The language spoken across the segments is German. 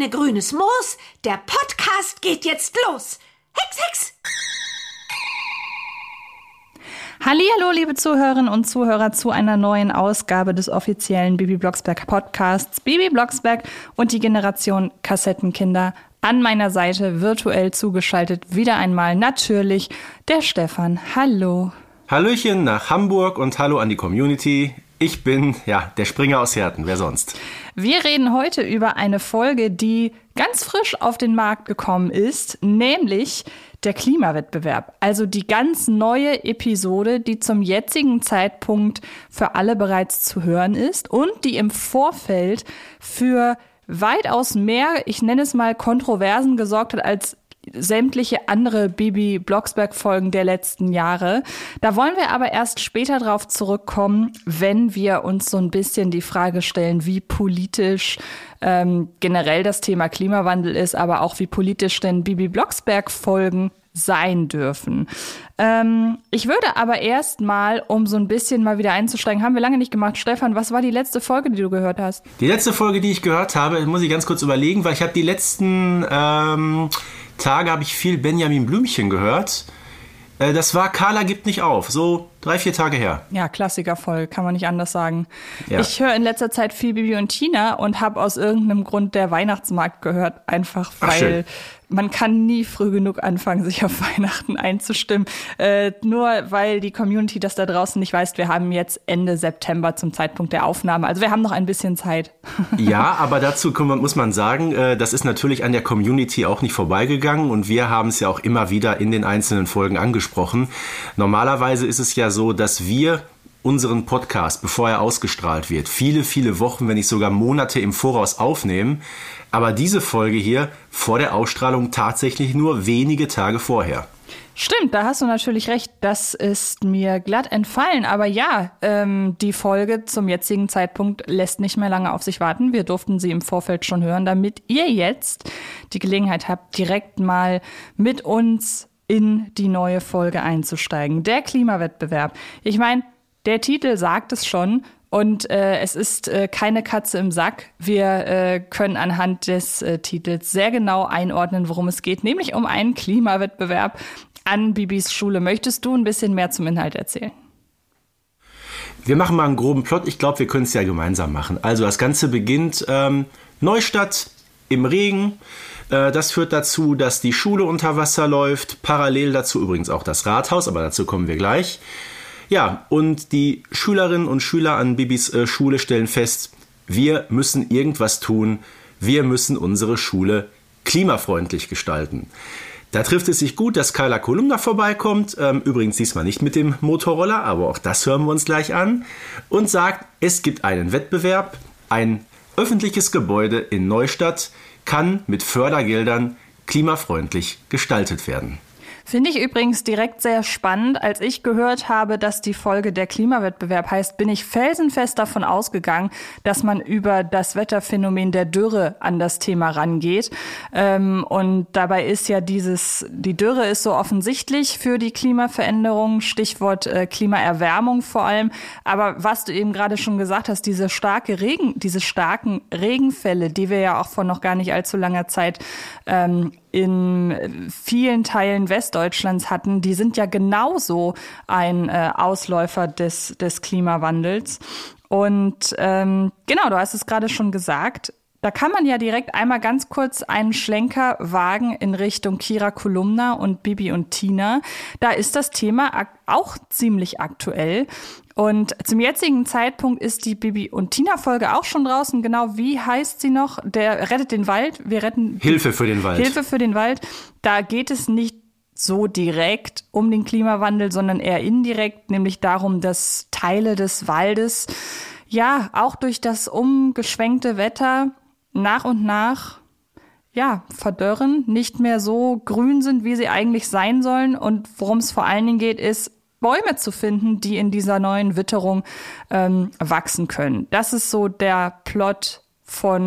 kleine grünes Moos, der Podcast geht jetzt los. Hex, Hex! Hallihallo, liebe Zuhörerinnen und Zuhörer, zu einer neuen Ausgabe des offiziellen Bibi Blocksberg Podcasts. Bibi Blocksberg und die Generation Kassettenkinder. An meiner Seite virtuell zugeschaltet wieder einmal natürlich der Stefan. Hallo. Hallöchen nach Hamburg und hallo an die Community. Ich bin, der Springer aus Herten, wer sonst? Wir reden heute über eine Folge, die ganz frisch auf den Markt gekommen ist, nämlich der Klimawettbewerb. Also die ganz neue Episode, die zum jetzigen Zeitpunkt für alle bereits zu hören ist und die im Vorfeld für weitaus mehr, ich nenne es mal, Kontroversen gesorgt hat als sämtliche andere Bibi Blocksberg-Folgen der letzten Jahre. Da wollen wir aber erst später drauf zurückkommen, wenn wir uns so ein bisschen die Frage stellen, wie politisch generell das Thema Klimawandel ist, aber auch wie politisch denn Bibi Blocksberg-Folgen sein dürfen. Ich würde aber erst mal, um so ein bisschen mal wieder einzusteigen, haben wir lange nicht gemacht. Stefan, was war die letzte Folge, die du gehört hast? Die letzte Folge, die ich gehört habe, muss ich ganz kurz überlegen, weil ich habe die letzten Tage habe ich viel Benjamin Blümchen gehört. Das war Carla gibt nicht auf, so 3-4 Tage her. Ja, Klassikerfolge, kann man nicht anders sagen. Ja. Ich höre in letzter Zeit viel Bibi und Tina und habe aus irgendeinem Grund der Weihnachtsmarkt gehört, einfach weil man kann nie früh genug anfangen, sich auf Weihnachten einzustimmen. Nur weil die Community das da draußen nicht weiß, wir haben jetzt Ende September zum Zeitpunkt der Aufnahme. Also wir haben noch ein bisschen Zeit. Ja, aber dazu muss man sagen, das ist natürlich an der Community auch nicht vorbeigegangen und wir haben es ja auch immer wieder in den einzelnen Folgen angesprochen. Normalerweise ist es ja so, dass wir unseren Podcast, bevor er ausgestrahlt wird, viele, viele Wochen, wenn nicht sogar Monate im Voraus aufnehmen. Aber diese Folge hier vor der Ausstrahlung tatsächlich nur wenige Tage vorher. Stimmt, da hast du natürlich recht. Das ist mir glatt entfallen. Aber ja, die Folge zum jetzigen Zeitpunkt lässt nicht mehr lange auf sich warten. Wir durften sie im Vorfeld schon hören, damit ihr jetzt die Gelegenheit habt, direkt mal mit uns in die neue Folge einzusteigen. Der Klimawettbewerb. Ich meine, der Titel sagt es schon. Und es ist keine Katze im Sack. Wir können anhand des Titels sehr genau einordnen, worum es geht, nämlich um einen Klimawettbewerb an Bibis Schule. Möchtest du ein bisschen mehr zum Inhalt erzählen? Wir machen mal einen groben Plot. Ich glaube, wir können es ja gemeinsam machen. Also das Ganze beginnt Neustadt im Regen. Das führt dazu, dass die Schule unter Wasser läuft. Parallel dazu übrigens auch das Rathaus, aber dazu kommen wir gleich. Ja, und die Schülerinnen und Schüler an Bibis Schule stellen fest, wir müssen irgendwas tun, wir müssen unsere Schule klimafreundlich gestalten. Da trifft es sich gut, dass Carla Kolumna vorbeikommt, übrigens diesmal nicht mit dem Motorroller, aber auch das hören wir uns gleich an, und sagt, es gibt einen Wettbewerb, ein öffentliches Gebäude in Neustadt kann mit Fördergeldern klimafreundlich gestaltet werden. Finde ich übrigens direkt sehr spannend. Als ich gehört habe, dass die Folge der Klimawettbewerb heißt, bin ich felsenfest davon ausgegangen, dass man über das Wetterphänomen der Dürre an das Thema rangeht. Und dabei ist ja die Dürre ist so offensichtlich für die Klimaveränderung, Stichwort Klimaerwärmung vor allem. Aber was du eben gerade schon gesagt hast, diese starken Regenfälle, die wir ja auch vor noch gar nicht allzu langer Zeit in vielen Teilen Westdeutschlands hatten, die sind ja genauso ein Ausläufer des Klimawandels. Und genau, du hast es gerade schon gesagt, da kann man ja direkt einmal ganz kurz einen Schlenker wagen in Richtung Kira Kolumna und Bibi und Tina. Da ist das Thema auch ziemlich aktuell. Und zum jetzigen Zeitpunkt ist die Bibi und Tina-Folge auch schon draußen. Genau, wie heißt sie noch? Der rettet den Wald. Wir retten Hilfe für den Wald. Hilfe für den Wald. Da geht es nicht so direkt um den Klimawandel, sondern eher indirekt, nämlich darum, dass Teile des Waldes ja auch durch das umgeschwenkte Wetter nach und nach verdörren, nicht mehr so grün sind, wie sie eigentlich sein sollen. Und worum es vor allen Dingen geht, ist, Bäume zu finden, die in dieser neuen Witterung wachsen können. Das ist so der Plot von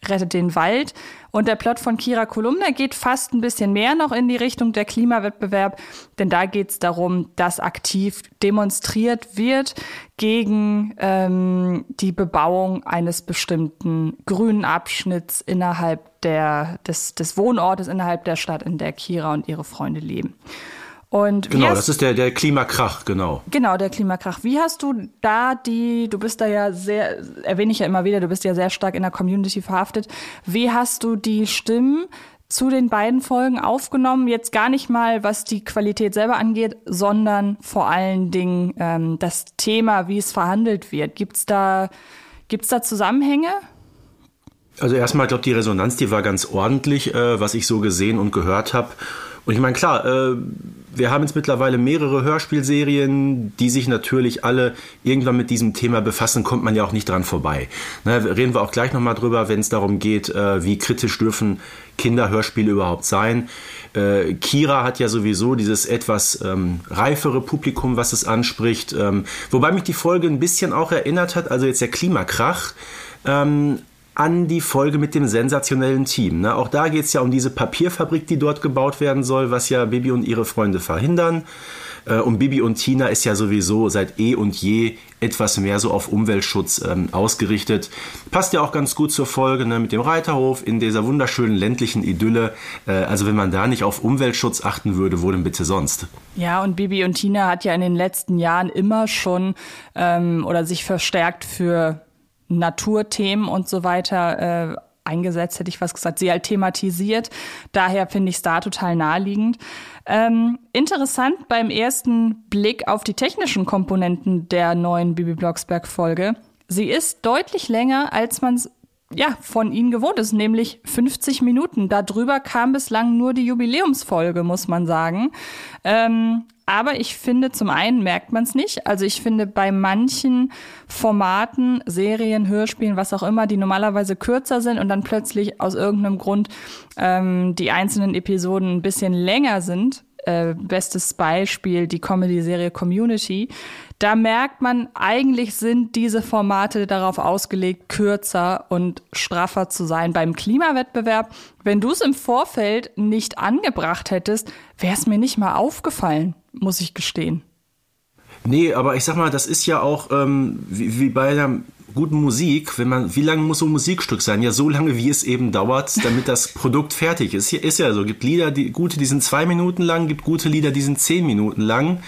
rettet den Wald. Und der Plot von Kira Kolumna geht fast ein bisschen mehr noch in die Richtung der Klimawettbewerb, denn da geht es darum, dass aktiv demonstriert wird gegen die Bebauung eines bestimmten grünen Abschnitts innerhalb des Wohnortes, innerhalb der Stadt, in der Kira und ihre Freunde leben. Und genau, das ist der Klimakrach, genau. Genau, der Klimakrach. Wie hast du da du bist da ja sehr, erwähne ich ja immer wieder, du bist ja sehr stark in der Community verhaftet. Wie hast du die Stimmen zu den beiden Folgen aufgenommen? Jetzt gar nicht mal, was die Qualität selber angeht, sondern vor allen Dingen das Thema, wie es verhandelt wird. Gibt's da Zusammenhänge? Also erstmal, ich glaube, die Resonanz, die war ganz ordentlich, was ich so gesehen und gehört habe. Und ich meine, klar, wir haben jetzt mittlerweile mehrere Hörspielserien, die sich natürlich alle irgendwann mit diesem Thema befassen, kommt man ja auch nicht dran vorbei. Reden wir auch gleich nochmal drüber, wenn es darum geht, wie kritisch dürfen Kinderhörspiele überhaupt sein. Kira hat ja sowieso dieses etwas reifere Publikum, was es anspricht. Wobei mich die Folge ein bisschen auch erinnert hat, also jetzt der Klimakrach, an die Folge mit dem sensationellen Team. Ne? Auch da geht es ja um diese Papierfabrik, die dort gebaut werden soll, was ja Bibi und ihre Freunde verhindern. Und Bibi und Tina ist ja sowieso seit eh und je etwas mehr so auf Umweltschutz ausgerichtet. Passt ja auch ganz gut zur Folge, ne? Mit dem Reiterhof in dieser wunderschönen ländlichen Idylle. Also wenn man da nicht auf Umweltschutz achten würde, wo denn bitte sonst? Ja, und Bibi und Tina hat ja in den letzten Jahren immer schon oder sich verstärkt für Naturthemen und so weiter eingesetzt, hätte ich was gesagt, sie halt thematisiert. Daher finde ich es da total naheliegend. Interessant beim ersten Blick auf die technischen Komponenten der neuen Bibi Blocksberg-Folge. Sie ist deutlich länger, als man es von ihnen gewohnt ist, nämlich 50 Minuten. Darüber kam bislang nur die Jubiläumsfolge, muss man sagen. Aber ich finde, zum einen merkt man es nicht. Also ich finde, bei manchen Formaten, Serien, Hörspielen, was auch immer, die normalerweise kürzer sind und dann plötzlich aus irgendeinem Grund die einzelnen Episoden ein bisschen länger sind. Bestes Beispiel, die Comedy-Serie Community. Da merkt man, eigentlich sind diese Formate darauf ausgelegt, kürzer und straffer zu sein. Beim Klimawettbewerb, wenn du es im Vorfeld nicht angebracht hättest, wäre es mir nicht mal aufgefallen, muss ich gestehen. Nee, aber ich sag mal, das ist ja auch wie bei einer guten Musik, wie lange muss so ein Musikstück sein? Ja, so lange, wie es eben dauert, damit das Produkt fertig ist. Hier ist ja so, gibt Lieder, die sind 2 Minuten lang, gibt gute Lieder, die sind 10 Minuten lang.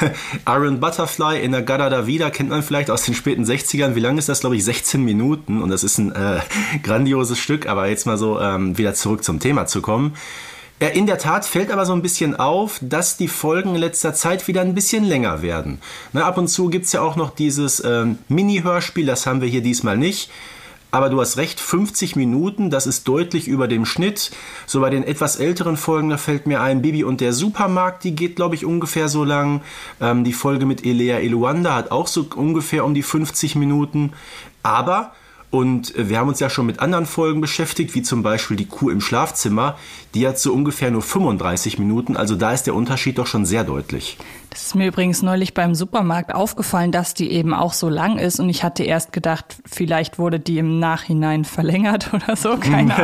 Iron Butterfly in der Gada da Vida kennt man vielleicht aus den späten 60ern. Wie lang ist das? Glaube ich 16 Minuten und das ist ein grandioses Stück, aber jetzt mal so wieder zurück zum Thema zu kommen. In der Tat fällt aber so ein bisschen auf, dass die Folgen in letzter Zeit wieder ein bisschen länger werden. Ab und zu gibt es ja auch noch dieses Mini-Hörspiel, das haben wir hier diesmal nicht. Aber du hast recht, 50 Minuten, das ist deutlich über dem Schnitt. So bei den etwas älteren Folgen, da fällt mir ein, Bibi und der Supermarkt, die geht, glaube ich, ungefähr so lang. Die Folge mit Elea Eluanda hat auch so ungefähr um die 50 Minuten. Aber... Und wir haben uns ja schon mit anderen Folgen beschäftigt, wie zum Beispiel die Kuh im Schlafzimmer. Die hat so ungefähr nur 35 Minuten. Also da ist der Unterschied doch schon sehr deutlich. Das ist mir übrigens neulich beim Supermarkt aufgefallen, dass die eben auch so lang ist. Und ich hatte erst gedacht, vielleicht wurde die im Nachhinein verlängert oder so. Keine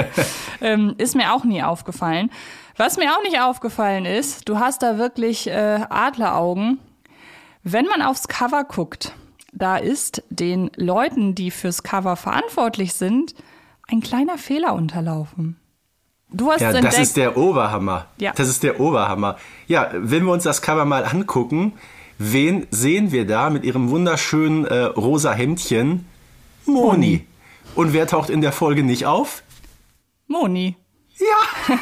Ahnung. Ist mir auch nie aufgefallen. Was mir auch nicht aufgefallen ist, du hast da wirklich Adleraugen. Wenn man aufs Cover guckt, da ist den Leuten, die fürs Cover verantwortlich sind, ein kleiner Fehler unterlaufen. Du hast entdeckt, das ist der Oberhammer. Ja. Das ist der Oberhammer. Ja, wenn wir uns das Cover mal angucken, wen sehen wir da mit ihrem wunderschönen rosa Hemdchen? Moni. Und wer taucht in der Folge nicht auf? Moni. Ja.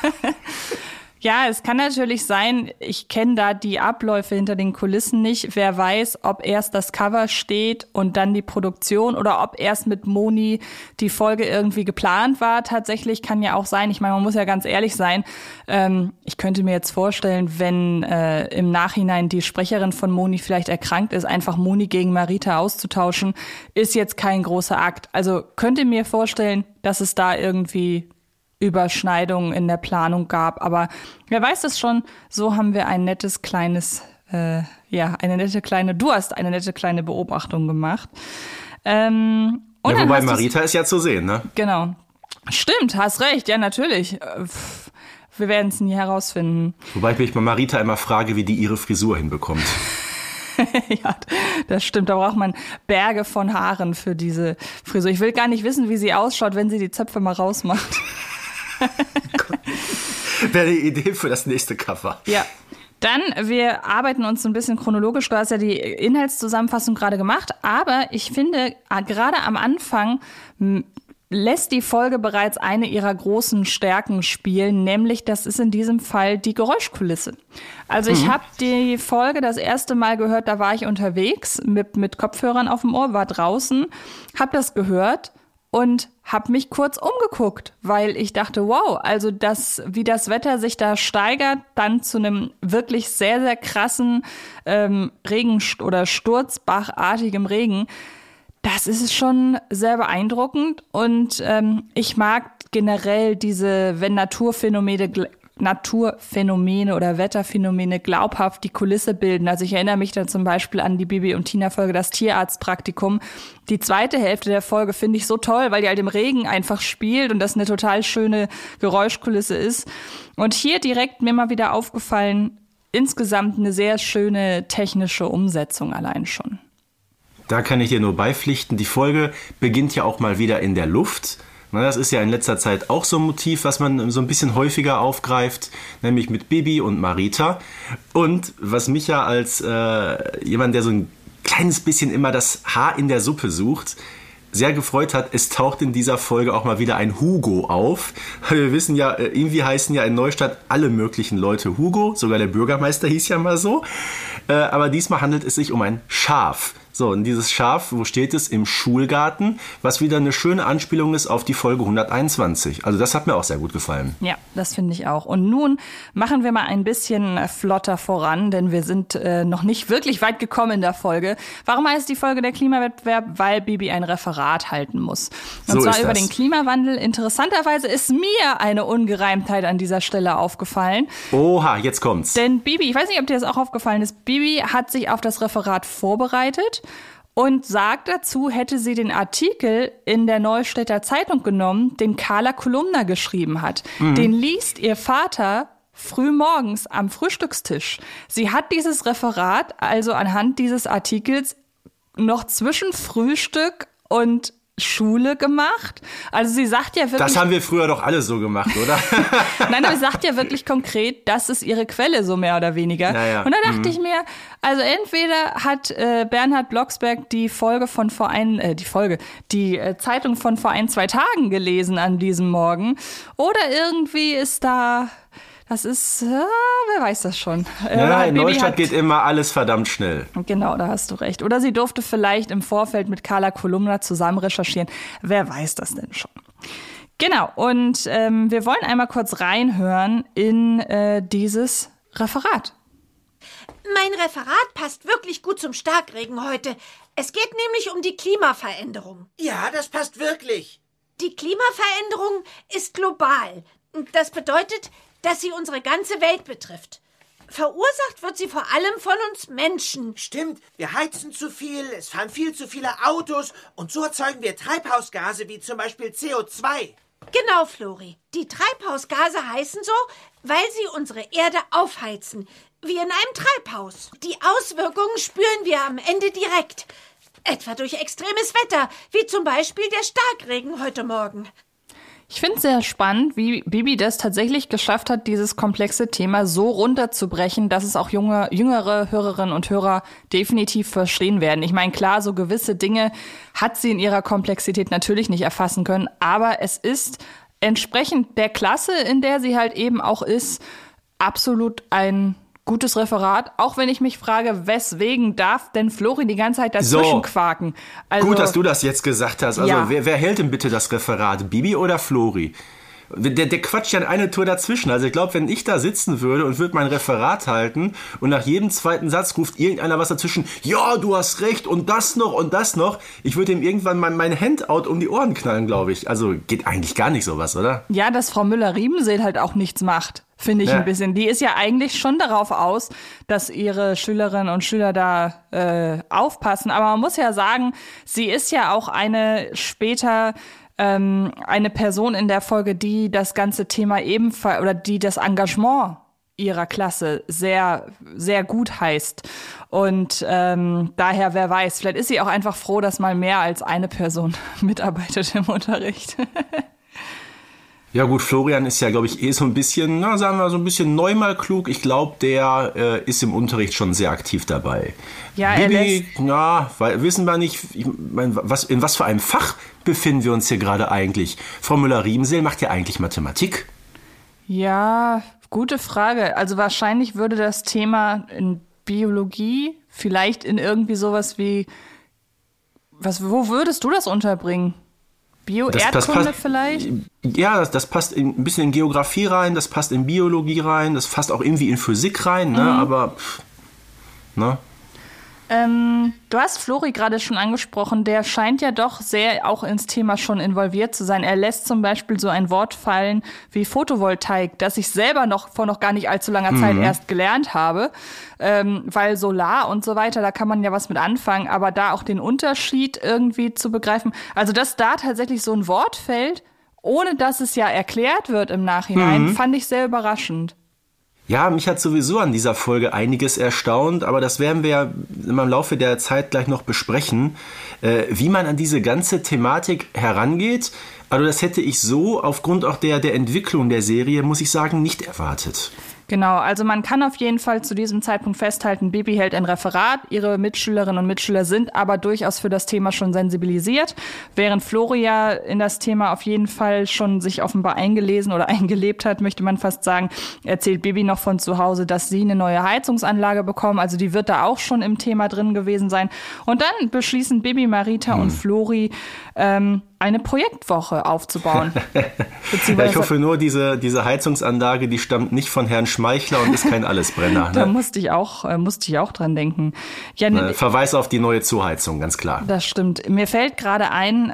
Ja, es kann natürlich sein, ich kenne da die Abläufe hinter den Kulissen nicht. Wer weiß, ob erst das Cover steht und dann die Produktion oder ob erst mit Moni die Folge irgendwie geplant war. Tatsächlich kann ja auch sein, ich meine, man muss ja ganz ehrlich sein, ich könnte mir jetzt vorstellen, wenn im Nachhinein die Sprecherin von Moni vielleicht erkrankt ist, einfach Moni gegen Marita auszutauschen, ist jetzt kein großer Akt. Also könnt ihr mir vorstellen, dass es da irgendwie Überschneidungen in der Planung gab. Aber wer weiß das schon, so haben wir ein nettes kleines, du hast eine nette kleine Beobachtung gemacht. Und ja, dann wobei hast du's- Marita ist ja zu sehen, ne? Genau. Stimmt, hast recht, ja, natürlich. Wir werden es nie herausfinden. Wobei ich mich bei Marita immer frage, wie die ihre Frisur hinbekommt. Ja, das stimmt. Da braucht man Berge von Haaren für diese Frisur. Ich will gar nicht wissen, wie sie ausschaut, wenn sie die Zöpfe mal rausmacht. Wäre eine Idee für das nächste Cover. Ja. Dann, wir arbeiten uns ein bisschen chronologisch. Du hast ja die Inhaltszusammenfassung gerade gemacht. Aber ich finde, gerade am Anfang lässt die Folge bereits eine ihrer großen Stärken spielen, nämlich das ist in diesem Fall die Geräuschkulisse. Also ich habe die Folge das erste Mal gehört, da war ich unterwegs mit Kopfhörern auf dem Ohr, war draußen, habe das gehört und habe mich kurz umgeguckt, weil ich dachte, wow, also wie das Wetter sich da steigert, dann zu einem wirklich sehr, sehr krassen Regen- oder Sturzbachartigem Regen. Das ist schon sehr beeindruckend und ich mag generell wenn Naturphänomene oder Wetterphänomene glaubhaft die Kulisse bilden. Also ich erinnere mich dann zum Beispiel an die Bibi und Tina Folge, das Tierarztpraktikum. Die zweite Hälfte der Folge finde ich so toll, weil die halt im Regen einfach spielt und das eine total schöne Geräuschkulisse ist. Und hier direkt mir mal wieder aufgefallen, insgesamt eine sehr schöne technische Umsetzung allein schon. Da kann ich dir nur beipflichten. Die Folge beginnt ja auch mal wieder in der Luft. Das ist ja in letzter Zeit auch so ein Motiv, was man so ein bisschen häufiger aufgreift, nämlich mit Bibi und Marita. Und was mich ja als jemand, der so ein kleines bisschen immer das Haar in der Suppe sucht, sehr gefreut hat, es taucht in dieser Folge auch mal wieder ein Hugo auf. Wir wissen ja, irgendwie heißen ja in Neustadt alle möglichen Leute Hugo, sogar der Bürgermeister hieß ja mal so. Aber diesmal handelt es sich um ein Schaf. So, und dieses Schaf, wo steht es? Im Schulgarten, was wieder eine schöne Anspielung ist auf die Folge 121. Also das hat mir auch sehr gut gefallen. Ja, das finde ich auch. Und nun machen wir mal ein bisschen flotter voran, denn wir sind noch nicht wirklich weit gekommen in der Folge. Warum heißt die Folge der Klimawettbewerb? Weil Bibi ein Referat halten muss. Und zwar über den Klimawandel. Interessanterweise ist mir eine Ungereimtheit an dieser Stelle aufgefallen. Oha, jetzt kommt's. Denn Bibi, ich weiß nicht, ob dir das auch aufgefallen ist, Bibi hat sich auf das Referat vorbereitet und sagt dazu, hätte sie den Artikel in der Neustädter Zeitung genommen, den Carla Kolumna geschrieben hat. Den liest ihr Vater früh morgens am Frühstückstisch. Sie hat dieses Referat also anhand dieses Artikels noch zwischen Frühstück und Schule gemacht. Also sie sagt ja wirklich... Das haben wir früher doch alle so gemacht, oder? Nein, aber sie sagt ja wirklich konkret, das ist ihre Quelle, so mehr oder weniger. Naja. Und da dachte ich mir, also entweder hat Bernhard Blocksberg die Zeitung von vor 1-2 Tagen gelesen an diesem Morgen, oder irgendwie ist da... Das ist, wer weiß das schon. Ja, in Neustadt geht immer alles verdammt schnell. Genau, da hast du recht. Oder sie durfte vielleicht im Vorfeld mit Carla Kolumna zusammen recherchieren. Wer weiß das denn schon? Genau, und wir wollen einmal kurz reinhören in dieses Referat. Mein Referat passt wirklich gut zum Starkregen heute. Es geht nämlich um die Klimaveränderung. Ja, das passt wirklich. Die Klimaveränderung ist global. Das bedeutet, dass sie unsere ganze Welt betrifft. Verursacht wird sie vor allem von uns Menschen. Stimmt, wir heizen zu viel, es fahren viel zu viele Autos und so erzeugen wir Treibhausgase wie zum Beispiel CO2. Genau, Flori. Die Treibhausgase heißen so, weil sie unsere Erde aufheizen, wie in einem Treibhaus. Die Auswirkungen spüren wir am Ende direkt. Etwa durch extremes Wetter, wie zum Beispiel der Starkregen heute Morgen. Ich finde es sehr spannend, wie Bibi das tatsächlich geschafft hat, dieses komplexe Thema so runterzubrechen, dass es auch jüngere Hörerinnen und Hörer definitiv verstehen werden. Ich meine, klar, so gewisse Dinge hat sie in ihrer Komplexität natürlich nicht erfassen können, aber es ist entsprechend der Klasse, in der sie halt eben auch ist, absolut ein gutes Referat, auch wenn ich mich frage, weswegen darf denn Flori die ganze Zeit dazwischen quaken? Also, gut, dass du das jetzt gesagt hast. Also ja. wer hält denn bitte das Referat? Bibi oder Flori? Der quatscht ja eine Tour dazwischen. Also ich glaube, wenn ich da sitzen würde und würde mein Referat halten und nach jedem zweiten Satz ruft irgendeiner was dazwischen, ja, du hast recht und das noch und das noch. Ich würde ihm irgendwann mein Handout um die Ohren knallen, glaube ich. Also geht eigentlich gar nicht sowas, oder? Ja, dass Frau Müller-Riebenseel halt auch nichts macht, finde ich ein bisschen. Die ist ja eigentlich schon darauf aus, dass ihre Schülerinnen und Schüler da aufpassen. Aber man muss ja sagen, sie ist ja auch eine Person in der Folge, die das ganze Thema ebenfalls oder die das Engagement ihrer Klasse sehr, sehr gut heißt. Und daher, wer weiß, vielleicht ist sie auch einfach froh, dass mal mehr als eine Person mitarbeitet im Unterricht. Ja gut, Florian ist ja, glaube ich, so ein bisschen, sagen wir so ein bisschen neunmal klug. Ich glaube, der ist im Unterricht schon sehr aktiv dabei. Ja, Bibi, wissen wir nicht, in was für einem Fach befinden wir uns hier gerade eigentlich? Frau Müller-Riebenseel macht ja eigentlich Mathematik. Ja, gute Frage. Also wahrscheinlich würde das Thema in Biologie vielleicht in irgendwie sowas wie, wo würdest du das unterbringen? Erdkunde vielleicht? Ja, das passt ein bisschen in Geografie rein, das passt in Biologie rein, das passt auch irgendwie in Physik rein, ne? Aber, ne? Du hast Flori gerade schon angesprochen, der scheint ja doch sehr auch ins Thema schon involviert zu sein. Er lässt zum Beispiel so ein Wort fallen wie Photovoltaik, das ich selber vor noch gar nicht allzu langer Zeit erst gelernt habe, weil Solar und so weiter, da kann man ja was mit anfangen, aber da auch den Unterschied irgendwie zu begreifen, also dass da tatsächlich so ein Wort fällt, ohne dass es ja erklärt wird im Nachhinein, fand ich sehr überraschend. Ja, mich hat sowieso an dieser Folge einiges erstaunt, aber das werden wir ja im Laufe der Zeit gleich noch besprechen, wie man an diese ganze Thematik herangeht. Also das hätte ich so aufgrund auch der Entwicklung der Serie, muss ich sagen, nicht erwartet. Genau, also man kann auf jeden Fall zu diesem Zeitpunkt festhalten, Bibi hält ein Referat, ihre Mitschülerinnen und Mitschüler sind aber durchaus für das Thema schon sensibilisiert, während Floria in das Thema auf jeden Fall schon sich offenbar eingelesen oder eingelebt hat, möchte man fast sagen, erzählt Bibi noch von zu Hause, dass sie eine neue Heizungsanlage bekommen, also die wird da auch schon im Thema drin gewesen sein. Und dann beschließen Bibi, Marita und Flori, eine Projektwoche aufzubauen. Ja, ich hoffe nur, diese Heizungsanlage, die stammt nicht von Herrn Schmeichler und ist kein Allesbrenner. Da musste ich auch dran denken. Ja, Verweis auf die neue Zuheizung, ganz klar. Das stimmt. Mir fällt gerade ein,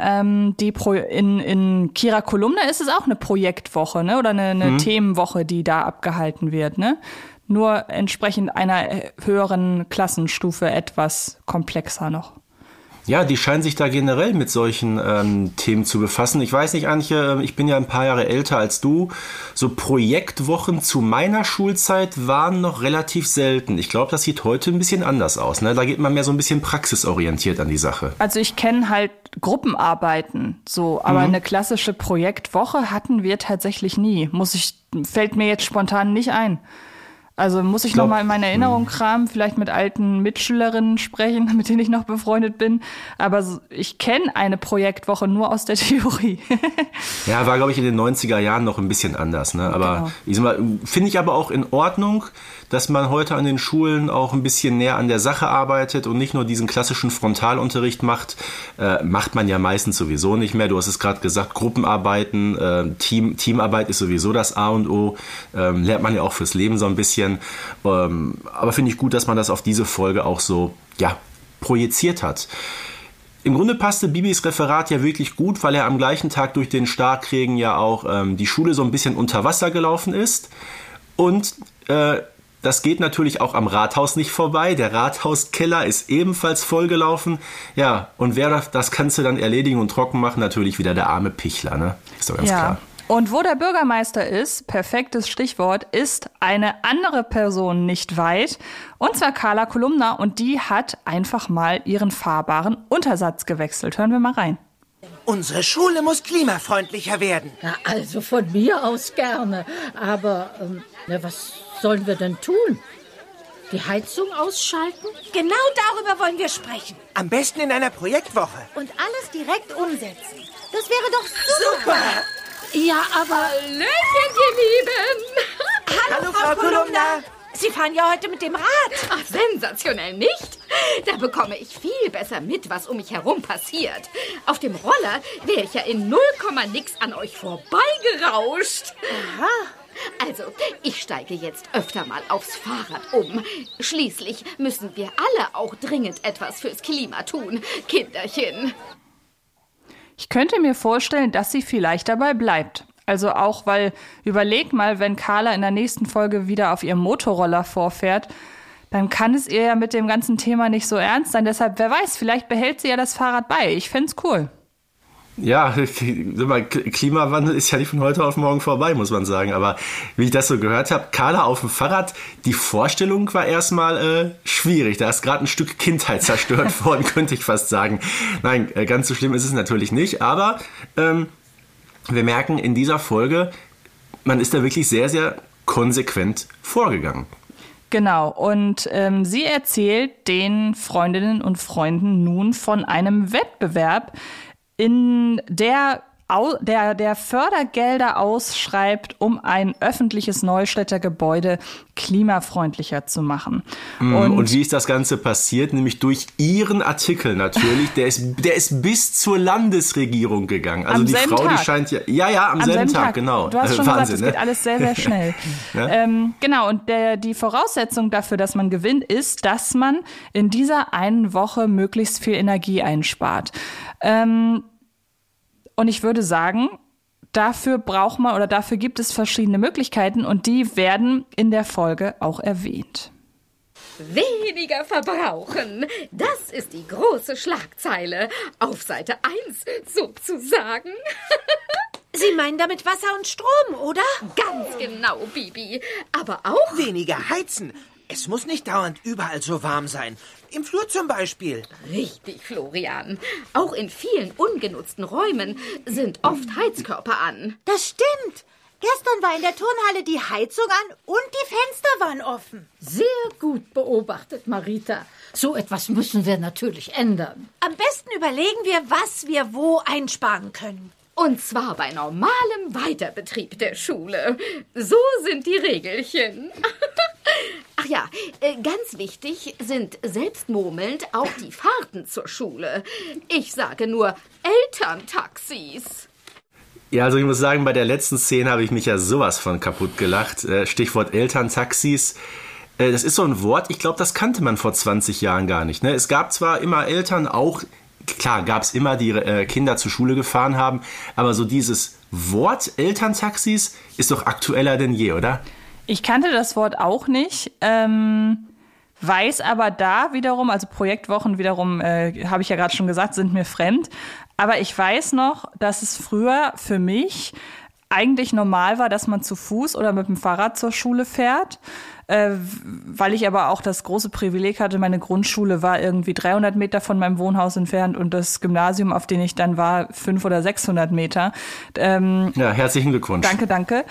in Kira Kolumna ist es auch eine Projektwoche, ne? Oder eine Themenwoche, die da abgehalten wird, ne? Nur entsprechend einer höheren Klassenstufe etwas komplexer noch. Ja, die scheinen sich da generell mit solchen Themen zu befassen. Ich weiß nicht, Antje, ich bin ja ein paar Jahre älter als du. So Projektwochen zu meiner Schulzeit waren noch relativ selten. Ich glaube, das sieht heute ein bisschen anders aus. Ne? Da geht man mehr so ein bisschen praxisorientiert an die Sache. Also ich kenne halt Gruppenarbeiten, so, aber eine klassische Projektwoche hatten wir tatsächlich nie. Fällt mir jetzt spontan nicht ein. Also muss ich nochmal in meine Erinnerung kramen, vielleicht mit alten Mitschülerinnen sprechen, mit denen ich noch befreundet bin. Aber ich kenne eine Projektwoche nur aus der Theorie. Ja, war, glaube ich, in den 90er Jahren noch ein bisschen anders. Ne? Aber genau. Finde ich aber auch in Ordnung, dass man heute an den Schulen auch ein bisschen näher an der Sache arbeitet und nicht nur diesen klassischen Frontalunterricht macht. Macht man ja meistens sowieso nicht mehr. Du hast es gerade gesagt, Gruppenarbeiten, Teamarbeit ist sowieso das A und O. Lernt man ja auch fürs Leben so ein bisschen. Aber finde ich gut, dass man das auf diese Folge auch so projiziert hat. Im Grunde passte Bibis Referat ja wirklich gut, weil er am gleichen Tag durch den Starkregen ja auch die Schule so ein bisschen unter Wasser gelaufen ist. Und das geht natürlich auch am Rathaus nicht vorbei. Der Rathauskeller ist ebenfalls vollgelaufen. Ja, und wer das Ganze dann erledigen und trocken machen? Natürlich wieder der arme Pichler, ne? Ist doch ganz klar. Und wo der Bürgermeister ist, perfektes Stichwort, ist eine andere Person nicht weit. Und zwar Carla Kolumna. Und die hat einfach mal ihren fahrbaren Untersatz gewechselt. Hören wir mal rein. Unsere Schule muss klimafreundlicher werden. Na, also von mir aus gerne. Aber was sollen wir denn tun? Die Heizung ausschalten? Genau darüber wollen wir sprechen. Am besten in einer Projektwoche. Und alles direkt umsetzen. Das wäre doch super. Ja, aber... Hallöchen, ihr Lieben. Hallo, Frau Kolumna. Sie fahren ja heute mit dem Rad. Ach, sensationell, nicht? Da bekomme ich viel besser mit, was um mich herum passiert. Auf dem Roller wäre ich ja in 0, nix an euch vorbeigerauscht. Aha. Also, ich steige jetzt öfter mal aufs Fahrrad um. Schließlich müssen wir alle auch dringend etwas fürs Klima tun, Kinderchen. Ich könnte mir vorstellen, dass sie vielleicht dabei bleibt. Also auch, weil, überleg mal, wenn Carla in der nächsten Folge wieder auf ihrem Motorroller vorfährt, dann kann es ihr ja mit dem ganzen Thema nicht so ernst sein. Deshalb, wer weiß, vielleicht behält sie ja das Fahrrad bei. Ich fänd's cool. Ja, Klimawandel ist ja nicht von heute auf morgen vorbei, muss man sagen. Aber wie ich das so gehört habe, Carla auf dem Fahrrad, die Vorstellung war erstmal schwierig. Da ist gerade ein Stück Kindheit zerstört worden, könnte ich fast sagen. Nein, ganz so schlimm ist es natürlich nicht. Aber wir merken in dieser Folge, man ist da wirklich sehr, sehr konsequent vorgegangen. Genau, und sie erzählt den Freundinnen und Freunden nun von einem Wettbewerb, in der Fördergelder ausschreibt, um ein öffentliches Neustädter Gebäude klimafreundlicher zu machen. Und wie ist das Ganze passiert? Nämlich durch ihren Artikel natürlich. Der ist bis zur Landesregierung gegangen. Also die Frau, die scheint ja am selben Tag, genau. Du hast schon Wahnsinn, gesagt, es geht alles sehr, sehr schnell. Ja? Genau, und die Voraussetzung dafür, dass man gewinnt, ist, dass man in dieser einen Woche möglichst viel Energie einspart. Und ich würde sagen, dafür gibt es verschiedene Möglichkeiten und die werden in der Folge auch erwähnt. Weniger verbrauchen, das ist die große Schlagzeile. Auf Seite 1 sozusagen. Sie meinen damit Wasser und Strom, oder? Ganz genau, Bibi. Aber auch Weniger heizen. Es muss nicht dauernd überall so warm sein. Im Flur zum Beispiel. Richtig, Florian. Auch in vielen ungenutzten Räumen sind oft Heizkörper an. Das stimmt. Gestern war in der Turnhalle die Heizung an und die Fenster waren offen. Sehr gut beobachtet, Marita. So etwas müssen wir natürlich ändern. Am besten überlegen wir, was wir wo einsparen können. Und zwar bei normalem Weiterbetrieb der Schule. So sind die Regelchen. Ach ja, ganz wichtig sind selbstmurmelnd auch die Fahrten zur Schule. Ich sage nur Elterntaxis. Ja, also ich muss sagen, bei der letzten Szene habe ich mich ja sowas von kaputt gelacht. Stichwort Elterntaxis. Das ist so ein Wort, ich glaube, das kannte man vor 20 Jahren gar nicht. Ne? Es gab zwar immer Eltern, auch, klar, gab es immer, die Kinder zur Schule gefahren haben, aber so dieses Wort Elterntaxis ist doch aktueller denn je, oder? Ich kannte das Wort auch nicht, weiß aber da wiederum, also Projektwochen wiederum, habe ich ja gerade schon gesagt, sind mir fremd. Aber ich weiß noch, dass es früher für mich eigentlich normal war, dass man zu Fuß oder mit dem Fahrrad zur Schule fährt. Weil ich aber auch das große Privileg hatte, meine Grundschule war irgendwie 300 Meter von meinem Wohnhaus entfernt und das Gymnasium, auf dem ich dann war, 500 oder 600 Meter. Ja, herzlichen Glückwunsch. Danke.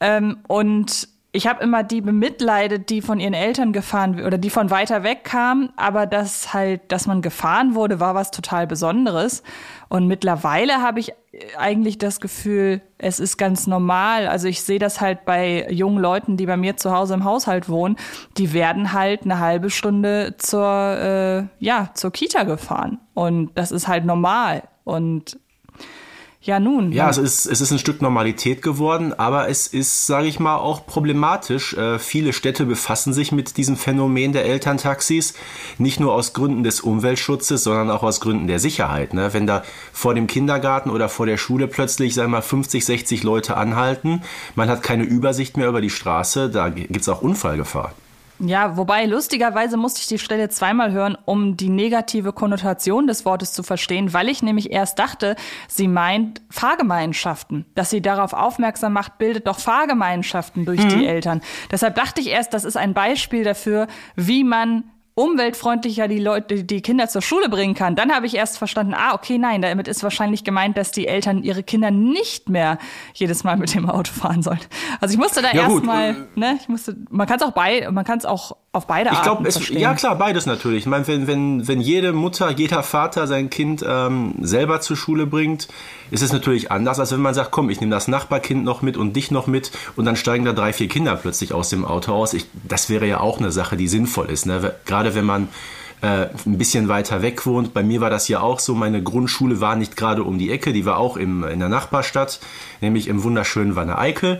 Und ich habe immer die bemitleidet, die von ihren Eltern gefahren oder die von weiter weg kamen, aber dass man gefahren wurde, war was total Besonderes. Und mittlerweile habe ich eigentlich das Gefühl, es ist ganz normal. Also ich sehe das halt bei jungen Leuten, die bei mir zu Hause im Haushalt wohnen, die werden halt eine halbe Stunde zur Kita gefahren. Und das ist halt normal. Und ja, nun. Ja, es ist ein Stück Normalität geworden, aber es ist, sage ich mal, auch problematisch. Viele Städte befassen sich mit diesem Phänomen der Elterntaxis, nicht nur aus Gründen des Umweltschutzes, sondern auch aus Gründen der Sicherheit. Ne? Wenn da vor dem Kindergarten oder vor der Schule plötzlich, sagen wir mal, 50, 60 Leute anhalten, man hat keine Übersicht mehr über die Straße, da gibt's auch Unfallgefahr. Ja, wobei lustigerweise musste ich die Stelle zweimal hören, um die negative Konnotation des Wortes zu verstehen, weil ich nämlich erst dachte, sie meint Fahrgemeinschaften. Dass sie darauf aufmerksam macht, bildet doch Fahrgemeinschaften durch die Eltern. Deshalb dachte ich erst, das ist ein Beispiel dafür, wie man umweltfreundlicher die Kinder zur Schule bringen kann. Dann habe ich erst verstanden, okay, nein, damit ist wahrscheinlich gemeint, dass die Eltern ihre Kinder nicht mehr jedes Mal mit dem Auto fahren sollen. Also ich musste da erstmal, man kann es auch auf beide Arten verstehen. Ja klar, beides natürlich. Ich meine, wenn jede Mutter, jeder Vater sein Kind selber zur Schule bringt, ist es natürlich anders, als wenn man sagt, komm, ich nehme das Nachbarkind noch mit und dich noch mit und dann steigen da 3, 4 Kinder plötzlich aus dem Auto aus. Das wäre ja auch eine Sache, die sinnvoll ist, ne? Gerade wenn man ein bisschen weiter weg wohnt. Bei mir war das ja auch so, meine Grundschule war nicht gerade um die Ecke, die war auch in der Nachbarstadt, nämlich im wunderschönen Wanne-Eickel.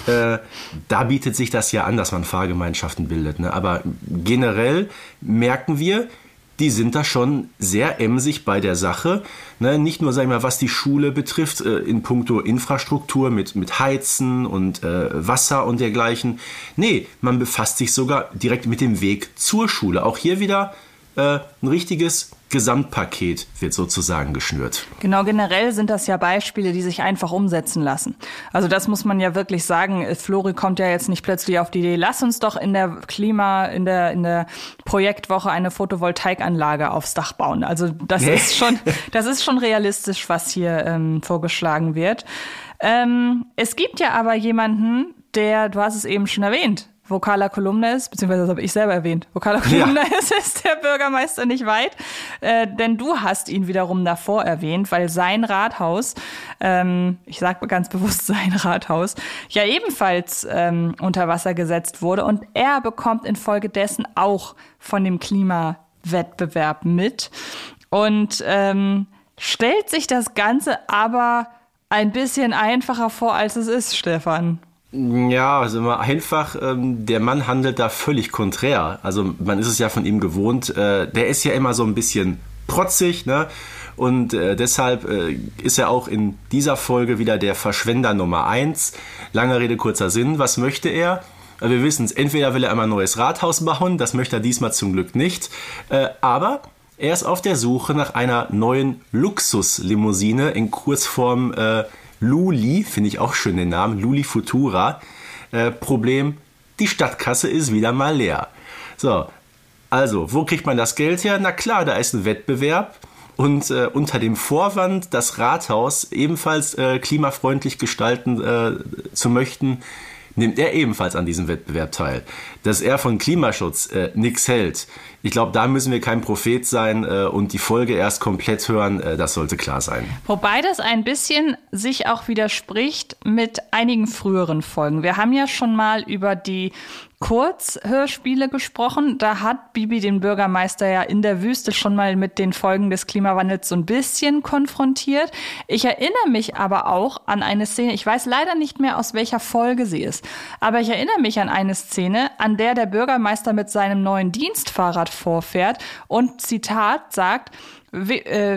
Da bietet sich das ja an, dass man Fahrgemeinschaften bildet. Ne? Aber generell merken wir, die sind da schon sehr emsig bei der Sache. Ne? Nicht nur, sagen wir mal, was die Schule betrifft, in puncto Infrastruktur mit Heizen und Wasser und dergleichen. Nee, man befasst sich sogar direkt mit dem Weg zur Schule. Auch hier wieder ein richtiges Gesamtpaket wird sozusagen geschnürt. Genau, generell sind das ja Beispiele, die sich einfach umsetzen lassen. Also das muss man ja wirklich sagen. Flori kommt ja jetzt nicht plötzlich auf die Idee, lass uns doch in der in der Projektwoche eine Photovoltaikanlage aufs Dach bauen. Also das ist schon realistisch, was hier vorgeschlagen wird. Es gibt ja aber jemanden, du hast es eben schon erwähnt, vokaler Kolumnist, beziehungsweise das habe ich selber erwähnt, vokaler Kolumnist ist der Bürgermeister nicht weit, denn du hast ihn wiederum davor erwähnt, weil sein Rathaus, ich sage ganz bewusst sein Rathaus, ja ebenfalls unter Wasser gesetzt wurde und er bekommt infolgedessen auch von dem Klimawettbewerb mit und stellt sich das Ganze aber ein bisschen einfacher vor, als es ist, Stefan. Ja, also immer einfach, der Mann handelt da völlig konträr. Also man ist es ja von ihm gewohnt. Der ist ja immer so ein bisschen protzig, ne? Und deshalb ist er auch in dieser Folge wieder der Verschwender Nummer 1. Lange Rede, kurzer Sinn. Was möchte er? Wir wissen es, entweder will er einmal ein neues Rathaus bauen, das möchte er diesmal zum Glück nicht. Aber er ist auf der Suche nach einer neuen Luxuslimousine in Kurzform Luli, finde ich auch schön den Namen, Luli Futura. Problem, die Stadtkasse ist wieder mal leer. So, also, wo kriegt man das Geld her? Na klar, da ist ein Wettbewerb und unter dem Vorwand, das Rathaus ebenfalls klimafreundlich gestalten zu möchten, nimmt er ebenfalls an diesem Wettbewerb teil. Dass er von Klimaschutz nichts hält, ich glaube, da müssen wir kein Prophet sein und die Folge erst komplett hören, das sollte klar sein. Wobei das ein bisschen sich auch widerspricht mit einigen früheren Folgen. Wir haben ja schon mal über die Kurzhörspiele gesprochen. Da hat Bibi den Bürgermeister ja in der Wüste schon mal mit den Folgen des Klimawandels so ein bisschen konfrontiert. Ich erinnere mich aber auch an eine Szene, ich weiß leider nicht mehr, aus welcher Folge sie ist, aber ich erinnere mich an eine Szene, an der der Bürgermeister mit seinem neuen Dienstfahrrad vorfährt und, Zitat, sagt, mehr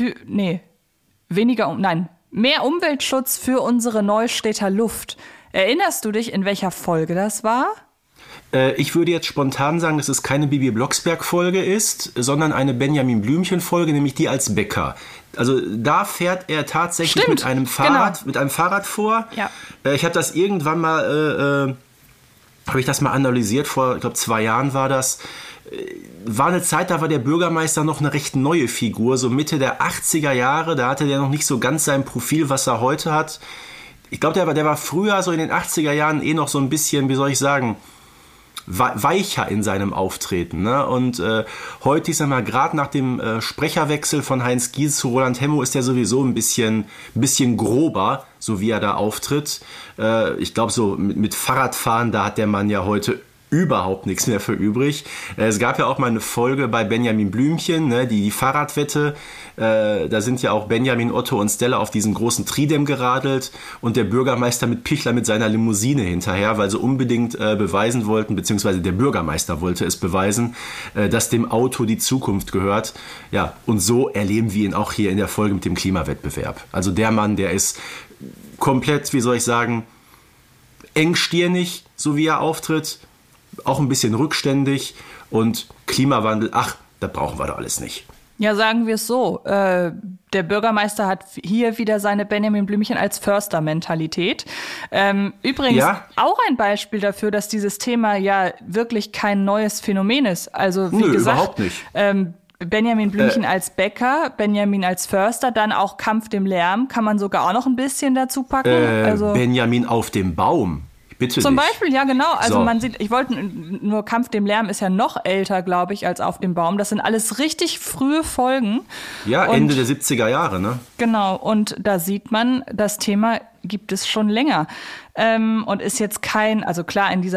Umweltschutz für unsere Neustädter Luft. Erinnerst du dich, in welcher Folge das war? Ich würde jetzt spontan sagen, dass es keine Bibi Blocksberg-Folge ist, sondern eine Benjamin Blümchen-Folge, nämlich die als Bäcker. Also da fährt er tatsächlich mit einem Fahrrad vor. Ja. Ich habe das irgendwann mal, analysiert, vor, ich glaube 2 Jahren war das. War eine Zeit, da war der Bürgermeister noch eine recht neue Figur, so Mitte der 80er Jahre, da hatte der noch nicht so ganz sein Profil, was er heute hat. Ich glaube, der war früher so in den 80er Jahren noch so ein bisschen, wie soll ich sagen, weicher in seinem Auftreten. Ne? Und heute, ich sag mal, gerade nach dem Sprecherwechsel von Heinz Gies zu Roland Hemmo ist er sowieso ein bisschen grober, so wie er da auftritt. Ich glaube, so mit Fahrradfahren, da hat der Mann ja heute überhaupt nichts mehr für übrig. Es gab ja auch mal eine Folge bei Benjamin Blümchen, ne, die Fahrradwette. Da sind ja auch Benjamin, Otto und Stella auf diesen großen Tridem geradelt und der Bürgermeister mit Pichler mit seiner Limousine hinterher, weil sie unbedingt beweisen wollten, beziehungsweise der Bürgermeister wollte es beweisen, dass dem Auto die Zukunft gehört. Ja, und so erleben wir ihn auch hier in der Folge mit dem Klimawettbewerb. Also der Mann, der ist komplett, wie soll ich sagen, engstirnig, so wie er auftritt, auch ein bisschen rückständig und Klimawandel, das brauchen wir doch alles nicht. Ja, sagen wir es so. Der Bürgermeister hat hier wieder seine Benjamin Blümchen als Förster-Mentalität. Übrigens auch ein Beispiel dafür, dass dieses Thema ja wirklich kein neues Phänomen ist. Also wie gesagt, überhaupt nicht. Benjamin Blümchen als Bäcker, Benjamin als Förster, dann auch Kampf dem Lärm, kann man sogar auch noch ein bisschen dazu packen. Benjamin auf dem Baum. Bitte Zum nicht. Beispiel, ja genau. Also man sieht, nur Kampf dem Lärm ist ja noch älter, glaube ich, als Auf dem Baum. Das sind alles richtig frühe Folgen. Ja, Ende der 70er Jahre, ne? Genau, und da sieht man, das Thema gibt es schon länger. Und ist jetzt also klar, in dieser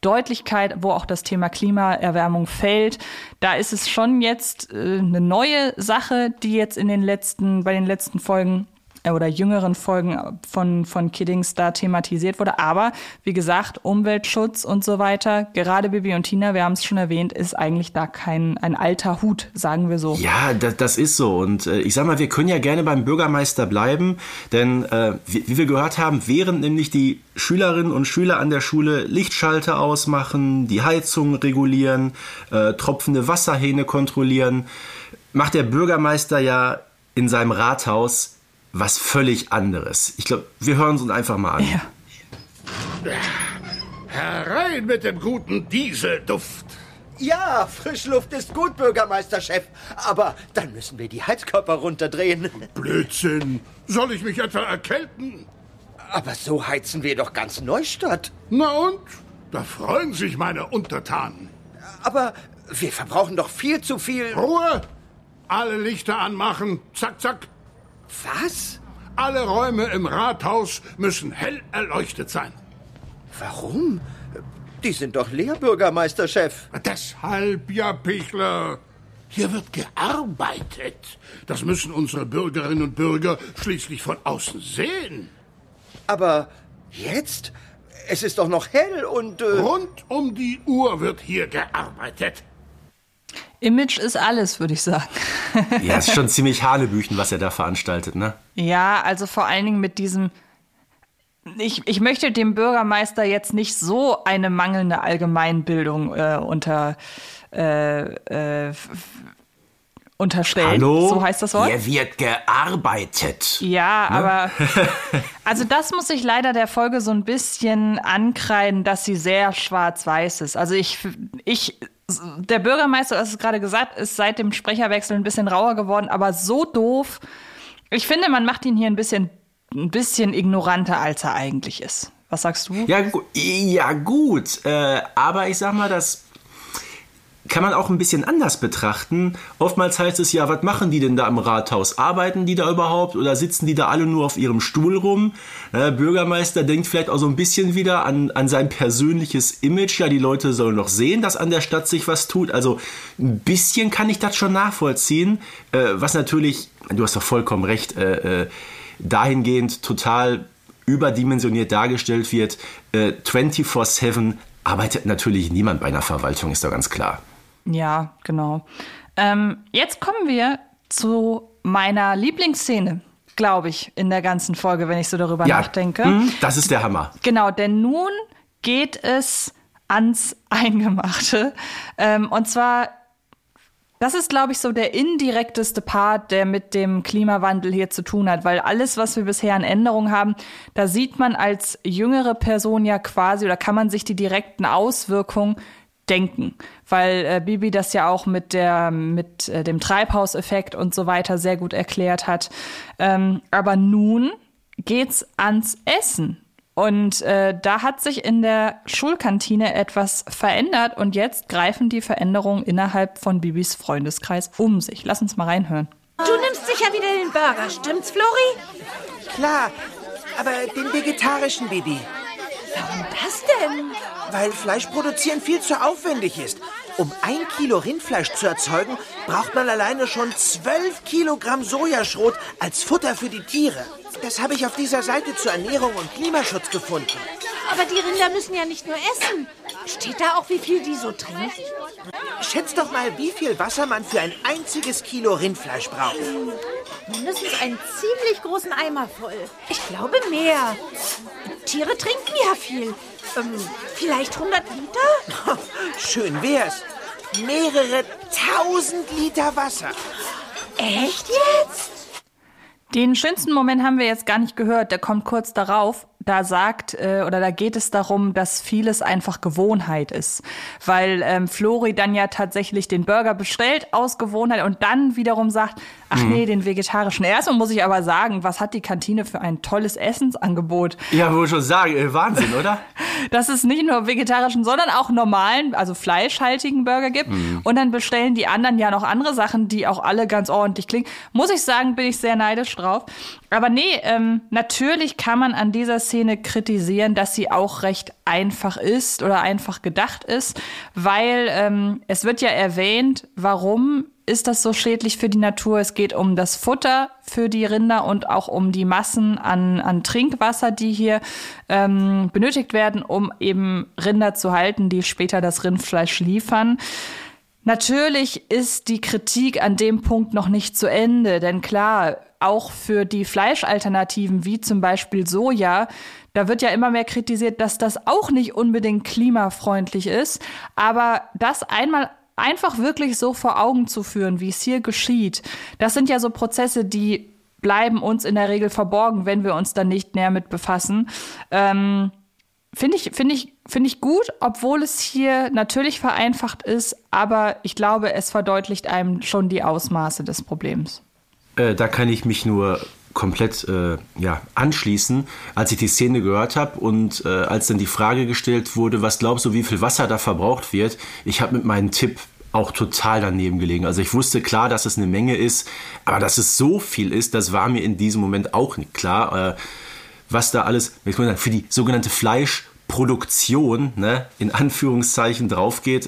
Deutlichkeit, wo auch das Thema Klimaerwärmung fällt. Da ist es schon jetzt eine neue Sache, die jetzt bei den letzten Folgen oder jüngeren Folgen von Kiddings da thematisiert wurde. Aber wie gesagt, Umweltschutz und so weiter, gerade Bibi und Tina, wir haben es schon erwähnt, ist eigentlich da ein alter Hut, sagen wir so. Ja, das ist so. Und ich sag mal, wir können ja gerne beim Bürgermeister bleiben, denn wie wir gehört haben, während nämlich die Schülerinnen und Schüler an der Schule Lichtschalter ausmachen, die Heizung regulieren, tropfende Wasserhähne kontrollieren, macht der Bürgermeister ja in seinem Rathaus was völlig anderes. Ich glaube, wir hören es uns einfach mal an. Ja. Herein mit dem guten Dieselduft. Ja, Frischluft ist gut, Bürgermeisterchef. Aber dann müssen wir die Heizkörper runterdrehen. Blödsinn. Soll ich mich etwa erkälten? Aber so heizen wir doch ganz Neustadt. Na und? Da freuen sich meine Untertanen. Aber wir verbrauchen doch viel zu viel... Ruhe! Alle Lichter anmachen. Zack, zack. Was? Alle Räume im Rathaus müssen hell erleuchtet sein. Warum? Die sind doch leer, Bürgermeisterchef. Deshalb, ja, Pichler. Hier wird gearbeitet. Das müssen unsere Bürgerinnen und Bürger schließlich von außen sehen. Aber jetzt? Es ist doch noch hell und... Rund um die Uhr wird hier gearbeitet. Image ist alles, würde ich sagen. Ja, ist schon ziemlich Hanebüchen, was er da veranstaltet, ne? Ja, also vor allen Dingen mit diesem... Ich möchte dem Bürgermeister jetzt nicht so eine mangelnde Allgemeinbildung unterstellen. Hallo? So heißt das Wort? Hier wird gearbeitet. Ja, ne? Aber also das muss ich leider der Folge so ein bisschen ankreiden, dass sie sehr schwarz-weiß ist. Also der Bürgermeister, du hast es gerade gesagt, ist seit dem Sprecherwechsel ein bisschen rauer geworden, aber so doof. Ich finde, man macht ihn hier ein bisschen ignoranter, als er eigentlich ist. Was sagst du? Ja, gut. Aber ich sag mal, das kann man auch ein bisschen anders betrachten. Oftmals heißt es ja, was machen die denn da im Rathaus? Arbeiten die da überhaupt oder sitzen die da alle nur auf ihrem Stuhl rum? Der Bürgermeister denkt vielleicht auch so ein bisschen wieder an sein persönliches Image. Ja, die Leute sollen doch sehen, dass an der Stadt sich was tut. Also ein bisschen kann ich das schon nachvollziehen. Was natürlich, du hast doch vollkommen recht, dahingehend total überdimensioniert dargestellt wird. 24/7 arbeitet natürlich niemand bei einer Verwaltung, ist doch ganz klar. Ja, genau. Jetzt kommen wir zu meiner Lieblingsszene, glaube ich, in der ganzen Folge, wenn ich so darüber nachdenke. Das ist der Hammer. Genau, denn nun geht es ans Eingemachte. Und zwar, das ist, glaube ich, so der indirekteste Part, der mit dem Klimawandel hier zu tun hat. Weil alles, was wir bisher an Änderungen haben, da sieht man als jüngere Person ja quasi, oder kann man sich die direkten Auswirkungen denken, weil Bibi das ja auch mit dem Treibhauseffekt und so weiter sehr gut erklärt hat. Aber nun geht's ans Essen. Und da hat sich in der Schulkantine etwas verändert und jetzt greifen die Veränderungen innerhalb von Bibis Freundeskreis um sich. Lass uns mal reinhören. Du nimmst sicher wieder den Burger, stimmt's, Flori? Klar, aber den vegetarischen, Bibi. Warum das denn? Weil Fleisch produzieren viel zu aufwendig ist. Um 1 Kilo Rindfleisch zu erzeugen, braucht man alleine schon 12 Kilogramm Sojaschrot als Futter für die Tiere. Das habe ich auf dieser Seite zur Ernährung und Klimaschutz gefunden. Aber die Rinder müssen ja nicht nur essen. Steht da auch, wie viel die so trinken? Schätzt doch mal, wie viel Wasser man für ein einziges Kilo Rindfleisch braucht. Mindestens einen ziemlich großen Eimer voll. Ich glaube mehr. Tiere trinken ja viel. Vielleicht 100 Liter? Schön wär's. Mehrere 1000 Liter Wasser. Echt jetzt? Den schönsten Moment haben wir jetzt gar nicht gehört. Der kommt kurz darauf. Da da geht es darum, dass vieles einfach Gewohnheit ist. Weil Flori dann ja tatsächlich den Burger bestellt aus Gewohnheit und dann wiederum sagt, ach nee, den vegetarischen. Erstmal muss ich aber sagen, was hat die Kantine für ein tolles Essensangebot? Ja, wo ich schon sagen, Wahnsinn, oder? dass es nicht nur vegetarischen, sondern auch normalen, also fleischhaltigen Burger gibt. Und dann bestellen die anderen ja noch andere Sachen, die auch alle ganz ordentlich klingen. Muss ich sagen, bin ich sehr neidisch drauf. Aber nee, natürlich kann man an dieser Szene kritisieren, dass sie auch recht einfach ist oder einfach gedacht ist, weil es wird ja erwähnt, warum ist das so schädlich für die Natur? Es geht um das Futter für die Rinder und auch um die Massen an Trinkwasser, die hier benötigt werden, um eben Rinder zu halten, die später das Rindfleisch liefern. Natürlich ist die Kritik an dem Punkt noch nicht zu Ende, denn klar, auch für die Fleischalternativen wie zum Beispiel Soja, da wird ja immer mehr kritisiert, dass das auch nicht unbedingt klimafreundlich ist, aber das einmal einfach wirklich so vor Augen zu führen, wie es hier geschieht, das sind ja so Prozesse, die bleiben uns in der Regel verborgen, wenn wir uns dann nicht näher mit befassen. Finde ich gut, obwohl es hier natürlich vereinfacht ist, aber ich glaube, es verdeutlicht einem schon die Ausmaße des Problems. Da kann ich mich nur komplett anschließen, als ich die Szene gehört habe und als dann die Frage gestellt wurde, was glaubst du, wie viel Wasser da verbraucht wird? Ich habe mit meinem Tipp auch total daneben gelegen. Also ich wusste klar, dass es eine Menge ist, aber dass es so viel ist, das war mir in diesem Moment auch nicht klar. Was da alles für die sogenannte Fleischproduktion, ne, in Anführungszeichen drauf geht,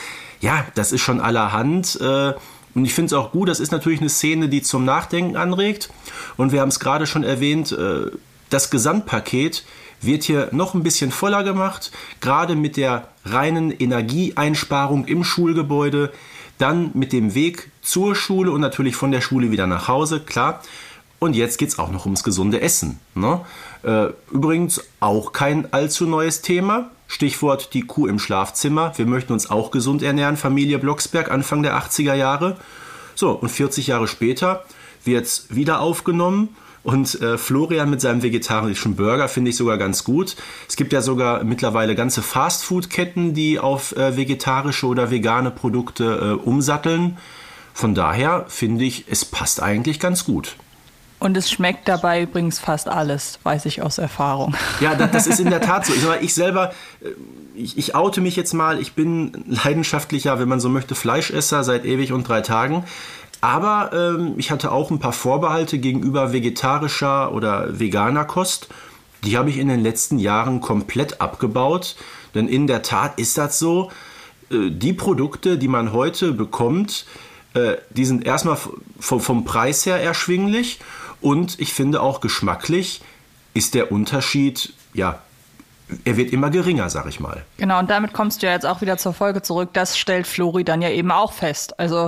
das ist schon allerhand. Und ich finde es auch gut, das ist natürlich eine Szene, die zum Nachdenken anregt. Und wir haben es gerade schon erwähnt, das Gesamtpaket wird hier noch ein bisschen voller gemacht, gerade mit der reinen Energieeinsparung im Schulgebäude, dann mit dem Weg zur Schule und natürlich von der Schule wieder nach Hause, klar. Und jetzt geht es auch noch ums gesunde Essen. Ne? Übrigens auch kein allzu neues Thema. Stichwort die Kuh im Schlafzimmer. Wir möchten uns auch gesund ernähren, Familie Blocksberg, Anfang der 80er Jahre. So, und 40 Jahre später wird es wieder aufgenommen. Und Florian mit seinem vegetarischen Burger finde ich sogar ganz gut. Es gibt ja sogar mittlerweile ganze Fastfood-Ketten, die auf vegetarische oder vegane Produkte umsatteln. Von daher finde ich, es passt eigentlich ganz gut. Und es schmeckt dabei übrigens fast alles, weiß ich aus Erfahrung. Ja, das ist in der Tat so. Ich selber, ich oute mich jetzt mal, ich bin leidenschaftlicher, wenn man so möchte, Fleischesser seit ewig und 3 Tagen. Aber ich hatte auch ein paar Vorbehalte gegenüber vegetarischer oder veganer Kost. Die habe ich in den letzten Jahren komplett abgebaut. Denn in der Tat ist das so, die Produkte, die man heute bekommt, die sind erstmal vom Preis her erschwinglich. Und ich finde auch geschmacklich ist der Unterschied, er wird immer geringer, sag ich mal. Genau, und damit kommst du ja jetzt auch wieder zur Folge zurück. Das stellt Flori dann ja eben auch fest. Also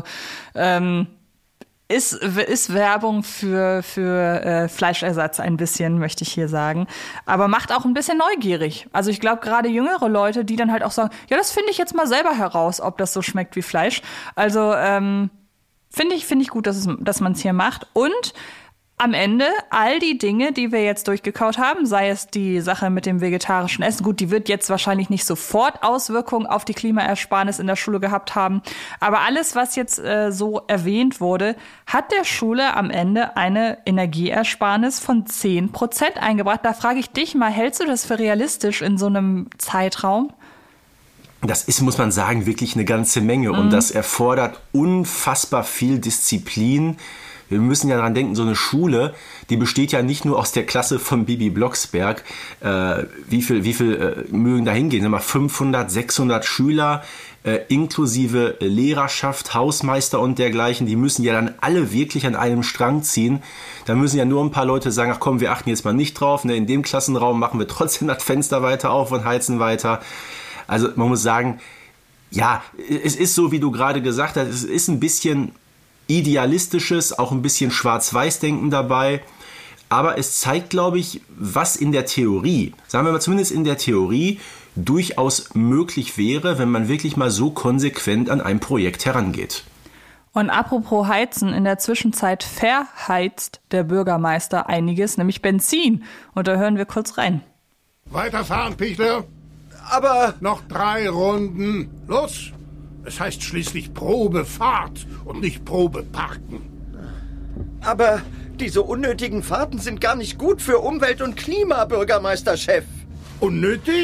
ist Werbung für Fleischersatz ein bisschen, möchte ich hier sagen. Aber macht auch ein bisschen neugierig. Also ich glaube, gerade jüngere Leute, die dann halt auch sagen, ja, das finde ich jetzt mal selber heraus, ob das so schmeckt wie Fleisch. Also finde ich gut, dass man es hier macht. Und am Ende all die Dinge, die wir jetzt durchgekaut haben, sei es die Sache mit dem vegetarischen Essen, gut, die wird jetzt wahrscheinlich nicht sofort Auswirkungen auf die Klimaersparnis in der Schule gehabt haben, aber alles, was jetzt so erwähnt wurde, hat der Schule am Ende eine Energieersparnis von 10% eingebracht. Da frage ich dich mal, hältst du das für realistisch in so einem Zeitraum? Das ist, muss man sagen, wirklich eine ganze Menge und das erfordert unfassbar viel Disziplin. Wir müssen ja daran denken, so eine Schule, die besteht ja nicht nur aus der Klasse von Bibi Blocksberg. Wie viel mögen da hingehen? 500, 600 Schüler, inklusive Lehrerschaft, Hausmeister und dergleichen. Die müssen ja dann alle wirklich an einem Strang ziehen. Da müssen ja nur ein paar Leute sagen, ach komm, wir achten jetzt mal nicht drauf. Ne? In dem Klassenraum machen wir trotzdem das Fenster weiter auf und heizen weiter. Also man muss sagen, ja, es ist so, wie du gerade gesagt hast, es ist ein bisschen Idealistisches, auch ein bisschen Schwarz-Weiß-Denken dabei. Aber es zeigt, glaube ich, was in der Theorie, sagen wir mal zumindest in der Theorie, durchaus möglich wäre, wenn man wirklich mal so konsequent an ein Projekt herangeht. Und apropos Heizen, in der Zwischenzeit verheizt der Bürgermeister einiges, nämlich Benzin. Und da hören wir kurz rein. Weiterfahren, Pichler. Aber noch 3 Runden. Los! Es heißt schließlich Probefahrt und nicht Probeparken. Aber diese unnötigen Fahrten sind gar nicht gut für Umwelt und Klima, Bürgermeisterchef. Unnötig?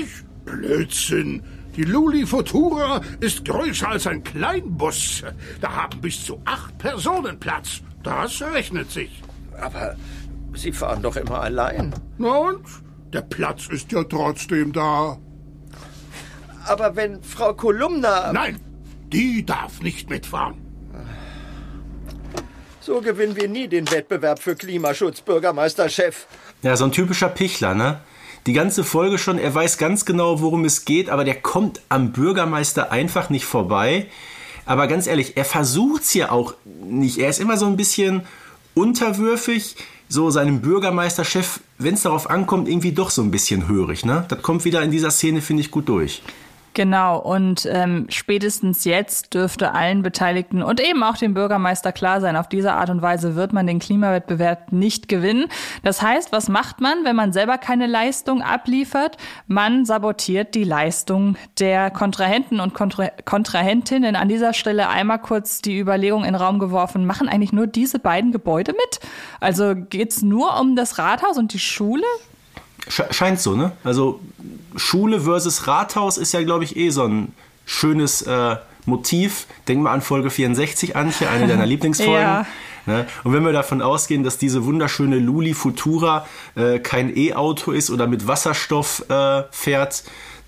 Blödsinn. Die Luli Futura ist größer als ein Kleinbus. Da haben bis zu 8 Personen Platz. Das rechnet sich. Aber Sie fahren doch immer allein. Na und? Der Platz ist ja trotzdem da. Aber wenn Frau Kolumna... Nein, die darf nicht mitfahren. So gewinnen wir nie den Wettbewerb für Klimaschutz, Bürgermeisterchef. Ja, so ein typischer Pichler, ne? Die ganze Folge schon, er weiß ganz genau, worum es geht, aber der kommt am Bürgermeister einfach nicht vorbei. Aber ganz ehrlich, er versucht's ja auch nicht. Er ist immer so ein bisschen unterwürfig, so seinem Bürgermeisterchef, wenn es darauf ankommt, irgendwie doch so ein bisschen hörig, ne? Das kommt wieder in dieser Szene, finde ich, gut durch. Genau, und spätestens jetzt dürfte allen Beteiligten und eben auch dem Bürgermeister klar sein, auf diese Art und Weise wird man den Klimawettbewerb nicht gewinnen. Das heißt, was macht man, wenn man selber keine Leistung abliefert? Man sabotiert die Leistung der Kontrahenten und Kontrahentinnen. An dieser Stelle einmal kurz die Überlegung in den Raum geworfen, machen eigentlich nur diese beiden Gebäude mit? Also geht's nur um das Rathaus und die Schule? Scheint so, ne? Also Schule versus Rathaus ist ja, glaube ich, so ein schönes Motiv. Denk mal an Folge 64, Antje, eine deiner Lieblingsfolgen. Ja. Ne? Und wenn wir davon ausgehen, dass diese wunderschöne Luli Futura kein E-Auto ist oder mit Wasserstoff fährt,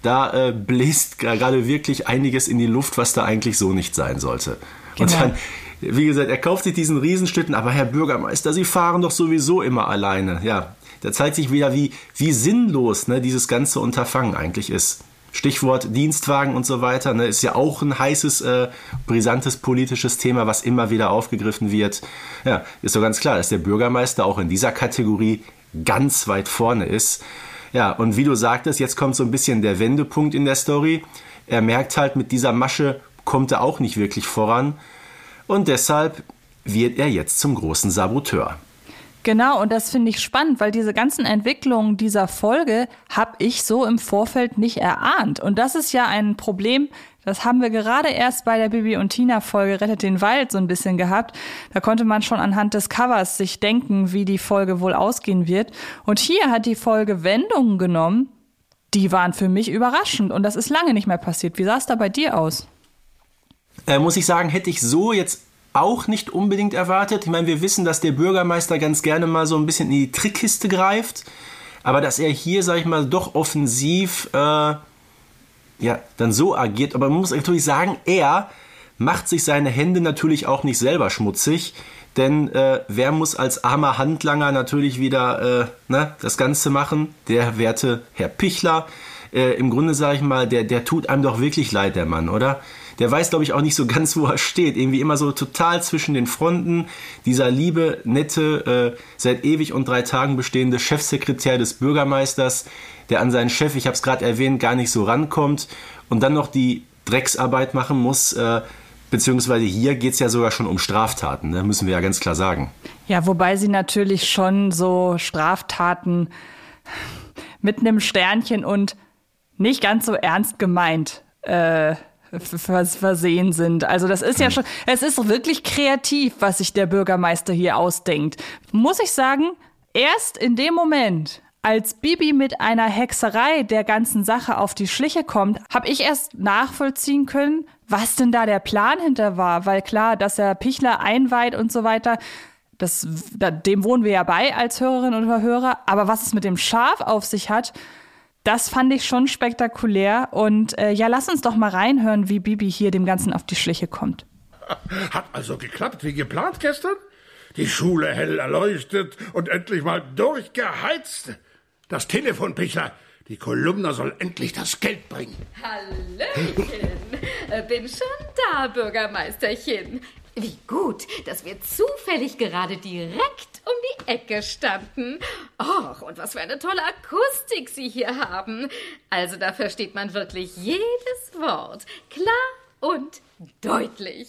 da bläst gerade wirklich einiges in die Luft, was da eigentlich so nicht sein sollte. Genau. Und dann, wie gesagt, er kauft sich diesen Riesenschlitten, aber Herr Bürgermeister, Sie fahren doch sowieso immer alleine. Ja, da zeigt sich wieder, wie sinnlos, ne, dieses ganze Unterfangen eigentlich ist. Stichwort Dienstwagen und so weiter, ne, ist ja auch ein heißes, brisantes politisches Thema, was immer wieder aufgegriffen wird. Ja, ist doch ganz klar, dass der Bürgermeister auch in dieser Kategorie ganz weit vorne ist. Ja, und wie du sagtest, jetzt kommt so ein bisschen der Wendepunkt in der Story. Er merkt halt, mit dieser Masche kommt er auch nicht wirklich voran. Und deshalb wird er jetzt zum großen Saboteur. Genau, und das finde ich spannend, weil diese ganzen Entwicklungen dieser Folge habe ich so im Vorfeld nicht erahnt. Und das ist ja ein Problem, das haben wir gerade erst bei der Bibi und Tina Folge Rettet den Wald so ein bisschen gehabt. Da konnte man schon anhand des Covers sich denken, wie die Folge wohl ausgehen wird. Und hier hat die Folge Wendungen genommen, die waren für mich überraschend. Und das ist lange nicht mehr passiert. Wie sah es da bei dir aus? Muss ich sagen, hätte ich so jetzt auch nicht unbedingt erwartet. Ich meine, wir wissen, dass der Bürgermeister ganz gerne mal so ein bisschen in die Trickkiste greift. Aber dass er hier, sag ich mal, doch offensiv dann so agiert. Aber man muss natürlich sagen, er macht sich seine Hände natürlich auch nicht selber schmutzig. Denn wer muss als armer Handlanger natürlich wieder das Ganze machen? Der werte Herr Pichler. Im Grunde, sage ich mal, der tut einem doch wirklich leid, der Mann, oder? Der weiß, glaube ich, auch nicht so ganz, wo er steht. Irgendwie immer so total zwischen den Fronten. Dieser liebe, nette, seit ewig und 3 Tagen bestehende Chefsekretär des Bürgermeisters, der an seinen Chef, ich habe es gerade erwähnt, gar nicht so rankommt und dann noch die Drecksarbeit machen muss. Beziehungsweise hier geht es ja sogar schon um Straftaten, ne? Müssen wir ja ganz klar sagen. Ja, wobei sie natürlich schon so Straftaten mit einem Sternchen und nicht ganz so ernst gemeint versehen sind. Also das ist ja schon, es ist wirklich kreativ, was sich der Bürgermeister hier ausdenkt. Muss ich sagen, erst in dem Moment, als Bibi mit einer Hexerei der ganzen Sache auf die Schliche kommt, habe ich erst nachvollziehen können, was denn da der Plan hinter war. Weil klar, dass er Pichler einweiht und so weiter, dem wohnen wir ja bei als Hörerinnen und Hörer. Aber was es mit dem Schaf auf sich hat, das fand ich schon spektakulär. Und lass uns doch mal reinhören, wie Bibi hier dem Ganzen auf die Schliche kommt. Hat also geklappt wie geplant gestern? Die Schule hell erleuchtet und endlich mal durchgeheizt. Das Telefon, Pichler. Die Kolumna soll endlich das Geld bringen. Hallöchen. Bin schon da, Bürgermeisterchen. Wie gut, dass wir zufällig gerade direkt um die Ecke standen. Och, und was für eine tolle Akustik Sie hier haben. Also da versteht man wirklich jedes Wort. Klar und deutlich.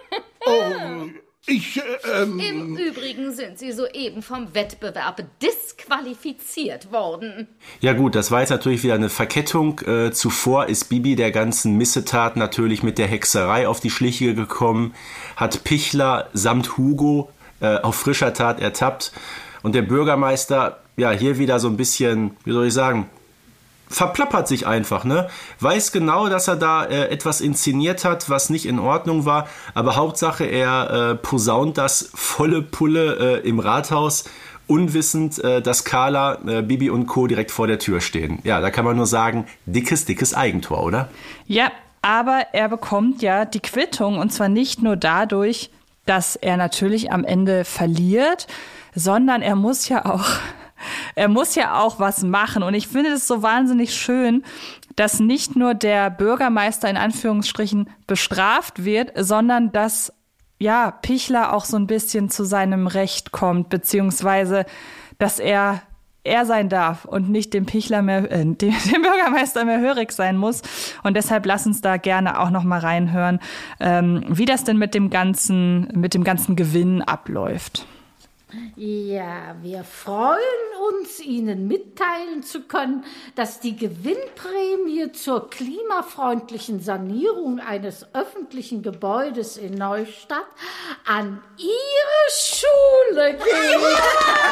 Im Übrigen sind Sie soeben vom Wettbewerb disqualifiziert worden. Ja gut, das war jetzt natürlich wieder eine Verkettung. Zuvor ist Bibi der ganzen Missetat natürlich mit der Hexerei auf die Schliche gekommen, hat Pichler samt Hugo auf frischer Tat ertappt und der Bürgermeister, ja, hier wieder so ein bisschen, wie soll ich sagen, verplappert sich einfach, ne? Weiß genau, dass er da etwas inszeniert hat, was nicht in Ordnung war, aber Hauptsache er posaunt das volle Pulle im Rathaus, unwissend, dass Carla, Bibi und Co. direkt vor der Tür stehen. Ja, da kann man nur sagen, dickes Eigentor, oder? Ja, aber er bekommt ja die Quittung und zwar nicht nur dadurch, dass er natürlich am Ende verliert, sondern er muss ja auch was machen. Und ich finde es so wahnsinnig schön, dass nicht nur der Bürgermeister in Anführungsstrichen bestraft wird, sondern dass Pichler auch so ein bisschen zu seinem Recht kommt, beziehungsweise dass er sein darf und nicht dem Pichler mehr, dem Bürgermeister mehr hörig sein muss. Und deshalb lass uns da gerne auch noch mal reinhören, wie das denn mit dem ganzen Gewinn abläuft. Ja, wir freuen uns, Ihnen mitteilen zu können, dass die Gewinnprämie zur klimafreundlichen Sanierung eines öffentlichen Gebäudes in Neustadt an Ihre Schule geht.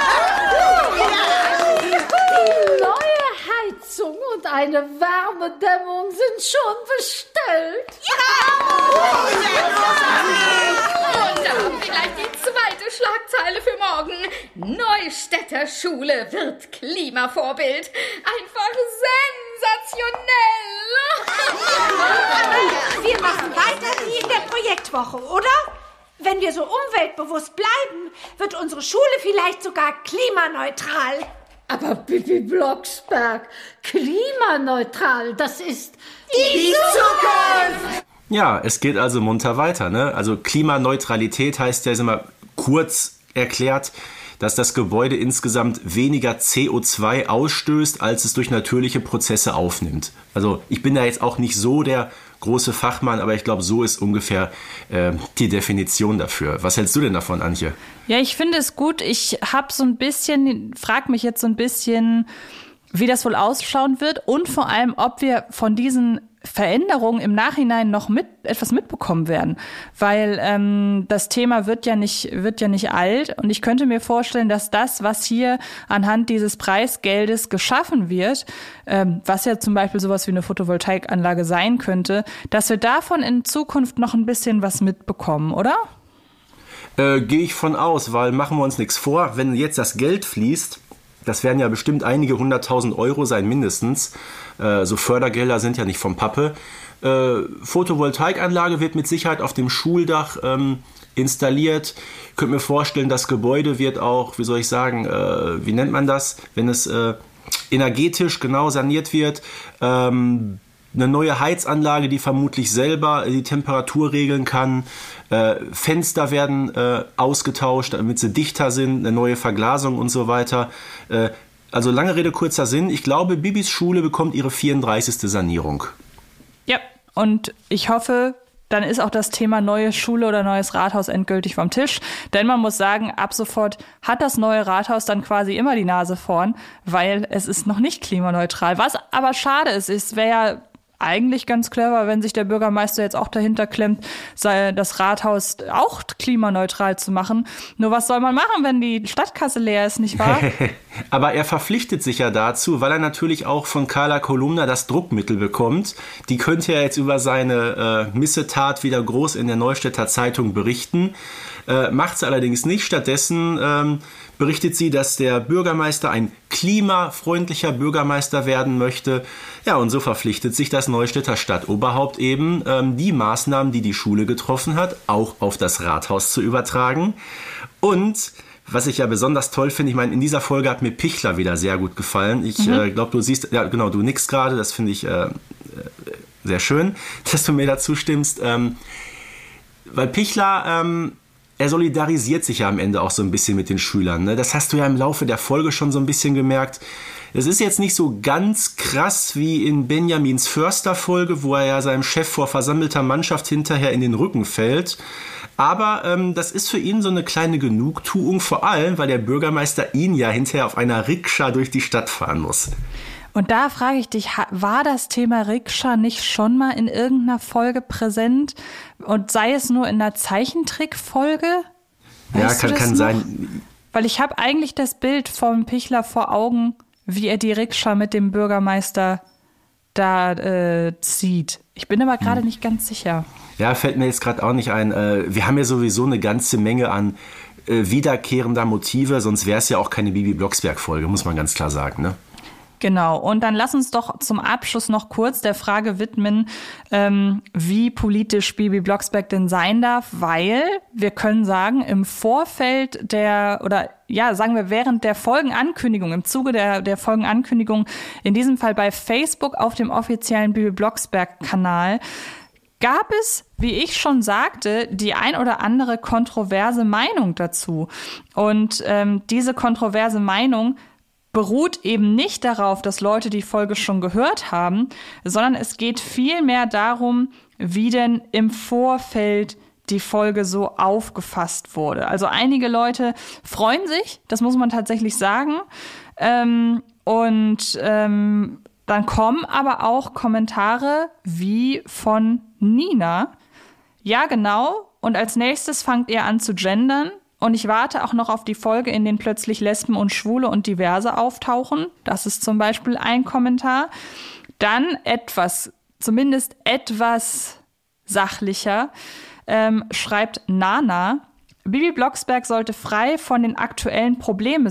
Die neue Heizung und eine Wärmedämmung sind schon bestellt. Und da haben wir gleich die zweite Schlagzeile für morgen. Neustädter Schule wird Klimavorbild. Einfach sensationell. Wir machen weiter wie in der Projektwoche, oder? Wenn wir so umweltbewusst bleiben, wird unsere Schule vielleicht sogar klimaneutral. Aber Bibi Blocksberg, klimaneutral, das ist die Zukunft! Ja, es geht also munter weiter, ne? Also Klimaneutralität heißt ja immer kurz erklärt, dass das Gebäude insgesamt weniger CO2 ausstößt, als es durch natürliche Prozesse aufnimmt. Also ich bin da jetzt auch nicht so der große Fachmann, aber ich glaube, so ist ungefähr die Definition dafür. Was hältst du denn davon, Antje? Ja, ich finde es gut. Ich habe frage mich jetzt so ein bisschen, wie das wohl ausschauen wird und vor allem, ob wir von diesen Veränderungen im Nachhinein noch etwas mitbekommen werden, weil das Thema wird ja nicht alt und ich könnte mir vorstellen, dass das, was hier anhand dieses Preisgeldes geschaffen wird, was ja zum Beispiel sowas wie eine Photovoltaikanlage sein könnte, dass wir davon in Zukunft noch ein bisschen was mitbekommen, oder? Gehe ich von aus, weil machen wir uns nichts vor, wenn jetzt das Geld fließt, das werden ja bestimmt einige 100.000 Euro sein, mindestens. So Fördergelder sind ja nicht vom Pappe. Photovoltaikanlage wird mit Sicherheit auf dem Schuldach installiert. Ich könnte mir vorstellen, das Gebäude wird auch, wie nennt man das, wenn es energetisch genau saniert wird. Eine neue Heizanlage, die vermutlich selber die Temperatur regeln kann. Fenster werden ausgetauscht, damit sie dichter sind, eine neue Verglasung und so weiter. Also lange Rede, kurzer Sinn. Ich glaube, Bibis Schule bekommt ihre 34. Sanierung. Ja, und ich hoffe, dann ist auch das Thema neue Schule oder neues Rathaus endgültig vom Tisch. Denn man muss sagen, ab sofort hat das neue Rathaus dann quasi immer die Nase vorn, weil es ist noch nicht klimaneutral. Was aber schade ist, es wäre ja eigentlich ganz clever, wenn sich der Bürgermeister jetzt auch dahinter klemmt, das Rathaus auch klimaneutral zu machen. Nur was soll man machen, wenn die Stadtkasse leer ist, nicht wahr? Aber er verpflichtet sich ja dazu, weil er natürlich auch von Carla Kolumna das Druckmittel bekommt. Die könnte ja jetzt über seine Missetat wieder groß in der Neustädter Zeitung berichten. Macht sie allerdings nicht. Stattdessen berichtet sie, dass der Bürgermeister ein klimafreundlicher Bürgermeister werden möchte. Ja, und so verpflichtet sich das Neustädter Stadtoberhaupt eben, die Maßnahmen, die die Schule getroffen hat, auch auf das Rathaus zu übertragen. Und was ich ja besonders toll finde, ich meine, in dieser Folge hat mir Pichler wieder sehr gut gefallen. Ich glaube, du siehst, ja genau, du nickst gerade, das finde ich sehr schön, dass du mir dazu stimmst. Weil Pichler, er solidarisiert sich ja am Ende auch so ein bisschen mit den Schülern. Ne? Das hast du ja im Laufe der Folge schon so ein bisschen gemerkt. Es ist jetzt nicht so ganz krass wie in Benjamins Förster-Folge, wo er ja seinem Chef vor versammelter Mannschaft hinterher in den Rücken fällt. Aber das ist für ihn so eine kleine Genugtuung, vor allem, weil der Bürgermeister ihn ja hinterher auf einer Rikscha durch die Stadt fahren muss. Und da frage ich dich, war das Thema Rikscha nicht schon mal in irgendeiner Folge präsent? Und sei es nur in einer Zeichentrickfolge? Ja, kann sein. Weil ich habe eigentlich das Bild vom Pichler vor Augen, wie er die Rikscha mit dem Bürgermeister da zieht. Ich bin aber gerade nicht ganz sicher. Ja, fällt mir jetzt gerade auch nicht ein. Wir haben ja sowieso eine ganze Menge an wiederkehrender Motive, sonst wäre es ja auch keine Bibi Blocksberg-Folge, muss man ganz klar sagen, ne? Genau, und dann lass uns doch zum Abschluss noch kurz der Frage widmen, wie politisch Bibi Blocksberg denn sein darf, weil wir können sagen, im Vorfeld sagen wir während der Folgenankündigung, im Zuge der Folgenankündigung, in diesem Fall bei Facebook auf dem offiziellen Bibi Blocksberg-Kanal, gab es, wie ich schon sagte, die ein oder andere kontroverse Meinung dazu. Und diese kontroverse Meinung beruht eben nicht darauf, dass Leute die Folge schon gehört haben, sondern es geht vielmehr darum, wie denn im Vorfeld die Folge so aufgefasst wurde. Also einige Leute freuen sich, das muss man tatsächlich sagen. Dann kommen aber auch Kommentare wie von Nina. Ja, genau. Und als nächstes fangt ihr an zu gendern. Und ich warte auch noch auf die Folge, in denen plötzlich Lesben und Schwule und Diverse auftauchen. Das ist zum Beispiel ein Kommentar. Dann zumindest etwas sachlicher, schreibt Nana, Bibi Blocksberg sollte frei von den aktuellen Problemen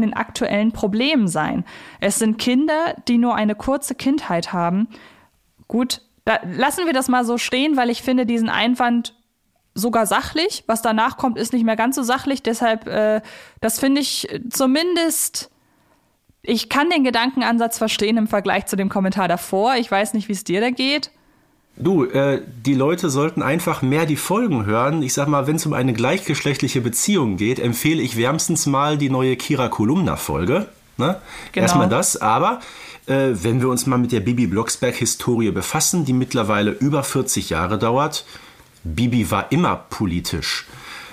sein. Es sind Kinder, die nur eine kurze Kindheit haben. Gut, lassen wir das mal so stehen, weil ich finde diesen Einwand sogar sachlich. Was danach kommt, ist nicht mehr ganz so sachlich. Deshalb, das finde ich zumindest, ich kann den Gedankenansatz verstehen im Vergleich zu dem Kommentar davor. Ich weiß nicht, wie es dir da geht. Du, die Leute sollten einfach mehr die Folgen hören. Ich sag mal, wenn es um eine gleichgeschlechtliche Beziehung geht, empfehle ich wärmstens mal die neue Kira Kolumna-Folge. Ne? Genau. Erstmal das, aber wenn wir uns mal mit der Bibi Blocksberg-Historie befassen, die mittlerweile über 40 Jahre dauert, Bibi war immer politisch.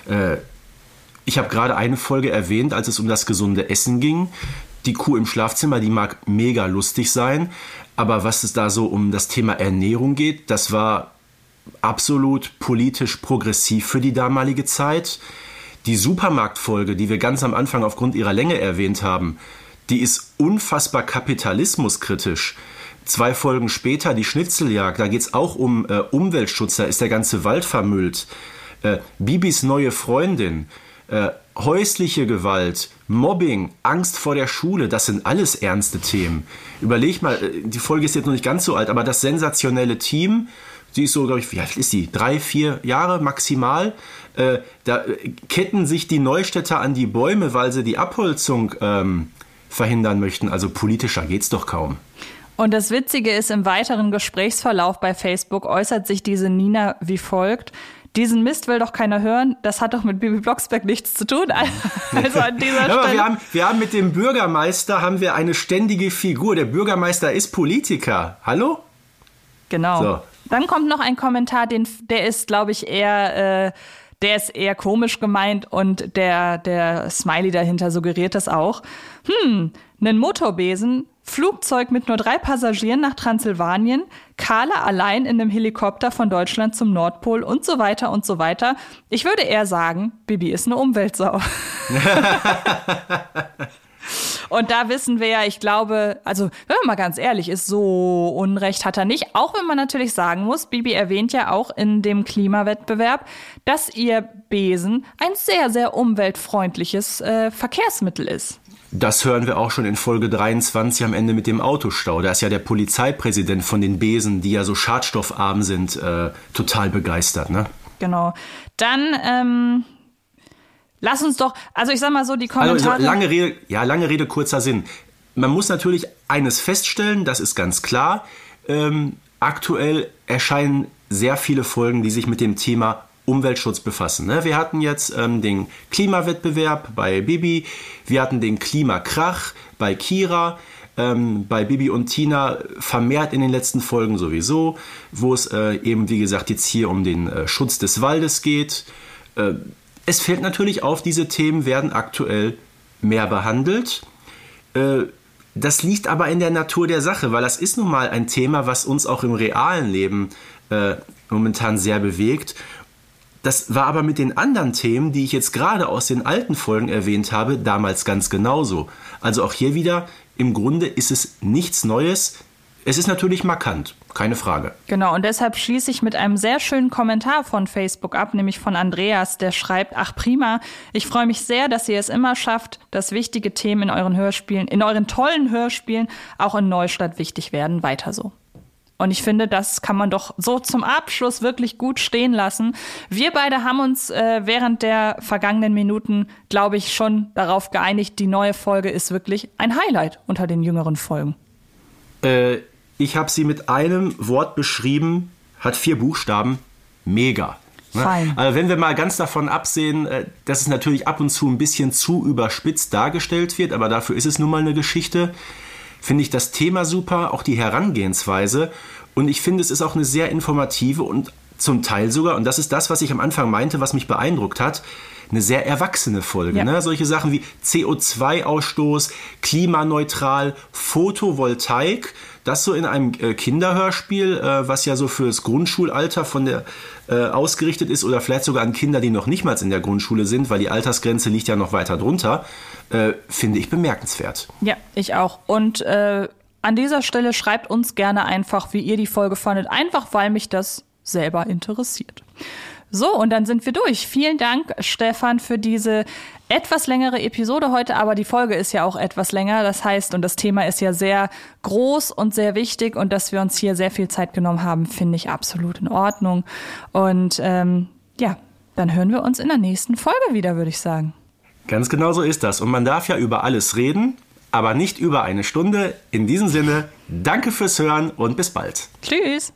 Ich habe gerade eine Folge erwähnt, als es um das gesunde Essen ging. Die Kuh im Schlafzimmer, die mag mega lustig sein, aber was es da so um das Thema Ernährung geht, das war absolut politisch progressiv für die damalige Zeit. Die Supermarktfolge, die wir ganz am Anfang aufgrund ihrer Länge erwähnt haben, die ist unfassbar kapitalismuskritisch. 2 Folgen später die Schnitzeljagd, da geht es auch um Umweltschutz, da ist der ganze Wald vermüllt. Bibis neue Freundin, häusliche Gewalt, Mobbing, Angst vor der Schule, das sind alles ernste Themen. Überleg mal, die Folge ist jetzt noch nicht ganz so alt, aber das sensationelle Team, die ist so, glaube ich, wie alt ist die? 3-4 Jahre maximal. Da ketten sich die Neustädter an die Bäume, weil sie die Abholzung verhindern möchten. Also politischer geht's doch kaum. Und das Witzige ist, im weiteren Gesprächsverlauf bei Facebook äußert sich diese Nina wie folgt. Diesen Mist will doch keiner hören. Das hat doch mit Bibi Blocksberg nichts zu tun. Also an dieser Stelle. Aber wir haben mit dem Bürgermeister eine ständige Figur. Der Bürgermeister ist Politiker. Hallo? Genau. So. Dann kommt noch ein Kommentar, der ist, glaube ich, eher komisch gemeint und der Smiley dahinter suggeriert das auch. Einen Motorbesen, Flugzeug mit nur 3 Passagieren nach Transsilvanien, Carla allein in einem Helikopter von Deutschland zum Nordpol und so weiter und so weiter. Ich würde eher sagen, Bibi ist eine Umweltsau. Und da wissen wir ja, ich glaube, also wenn man mal ganz ehrlich ist, so Unrecht hat er nicht. Auch wenn man natürlich sagen muss, Bibi erwähnt ja auch in dem Klimawettbewerb, dass ihr Besen ein sehr, sehr umweltfreundliches Verkehrsmittel ist. Das hören wir auch schon in Folge 23 am Ende mit dem Autostau. Da ist ja der Polizeipräsident von den Besen, die ja so schadstoffarm sind, total begeistert, ne? Genau. Dann lass uns doch, also ich sag mal so, die Kommentare... Also lange Rede, kurzer Sinn. Man muss natürlich eines feststellen, das ist ganz klar. Aktuell erscheinen sehr viele Folgen, die sich mit dem Thema Umweltschutz befassen. Ne? Wir hatten jetzt den Klimawettbewerb bei Bibi, wir hatten den Klimakrach bei Kira, bei Bibi und Tina vermehrt in den letzten Folgen sowieso, wo es eben, wie gesagt, jetzt hier um den Schutz des Waldes geht. Es fällt natürlich auf, diese Themen werden aktuell mehr behandelt. Das liegt aber in der Natur der Sache, weil das ist nun mal ein Thema, was uns auch im realen Leben momentan sehr bewegt. Das war aber mit den anderen Themen, die ich jetzt gerade aus den alten Folgen erwähnt habe, damals ganz genauso. Also auch hier wieder, im Grunde ist es nichts Neues. Es ist natürlich markant, keine Frage. Genau, und deshalb schließe ich mit einem sehr schönen Kommentar von Facebook ab, nämlich von Andreas, der schreibt: Ach prima, ich freue mich sehr, dass ihr es immer schafft, dass wichtige Themen in euren tollen Hörspielen auch in Neustadt wichtig werden. Weiter so. Und ich finde, das kann man doch so zum Abschluss wirklich gut stehen lassen. Wir beide haben uns während der vergangenen Minuten, glaube ich, schon darauf geeinigt, die neue Folge ist wirklich ein Highlight unter den jüngeren Folgen. Ich habe sie mit einem Wort beschrieben, hat 4 Buchstaben, mega. Fein. Also wenn wir mal ganz davon absehen, dass es natürlich ab und zu ein bisschen zu überspitzt dargestellt wird, aber dafür ist es nun mal eine Geschichte, finde ich das Thema super, auch die Herangehensweise. Und ich finde, es ist auch eine sehr informative und zum Teil sogar, und das ist das, was ich am Anfang meinte, was mich beeindruckt hat, eine sehr erwachsene Folge. Ja. Ne? Solche Sachen wie CO2-Ausstoß, klimaneutral, Photovoltaik, das so in einem Kinderhörspiel, was ja so fürs Grundschulalter ausgerichtet ist oder vielleicht sogar an Kinder, die noch nicht mal in der Grundschule sind, weil die Altersgrenze liegt ja noch weiter drunter, finde ich bemerkenswert. Ja, ich auch. Und an dieser Stelle schreibt uns gerne einfach, wie ihr die Folge fandet, einfach weil mich das selber interessiert. So, und dann sind wir durch. Vielen Dank, Stefan, für diese etwas längere Episode heute, aber die Folge ist ja auch etwas länger. Das heißt, und das Thema ist ja sehr groß und sehr wichtig, und dass wir uns hier sehr viel Zeit genommen haben, finde ich absolut in Ordnung. Und dann hören wir uns in der nächsten Folge wieder, würde ich sagen. Ganz genau so ist das. Und man darf ja über alles reden, aber nicht über eine Stunde. In diesem Sinne, danke fürs Hören und bis bald. Tschüss.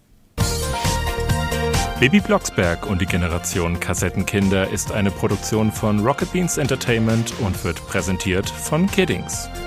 Bibi Blocksberg und die Generation Kassettenkinder ist eine Produktion von Rocket Beans Entertainment und wird präsentiert von Kiddings.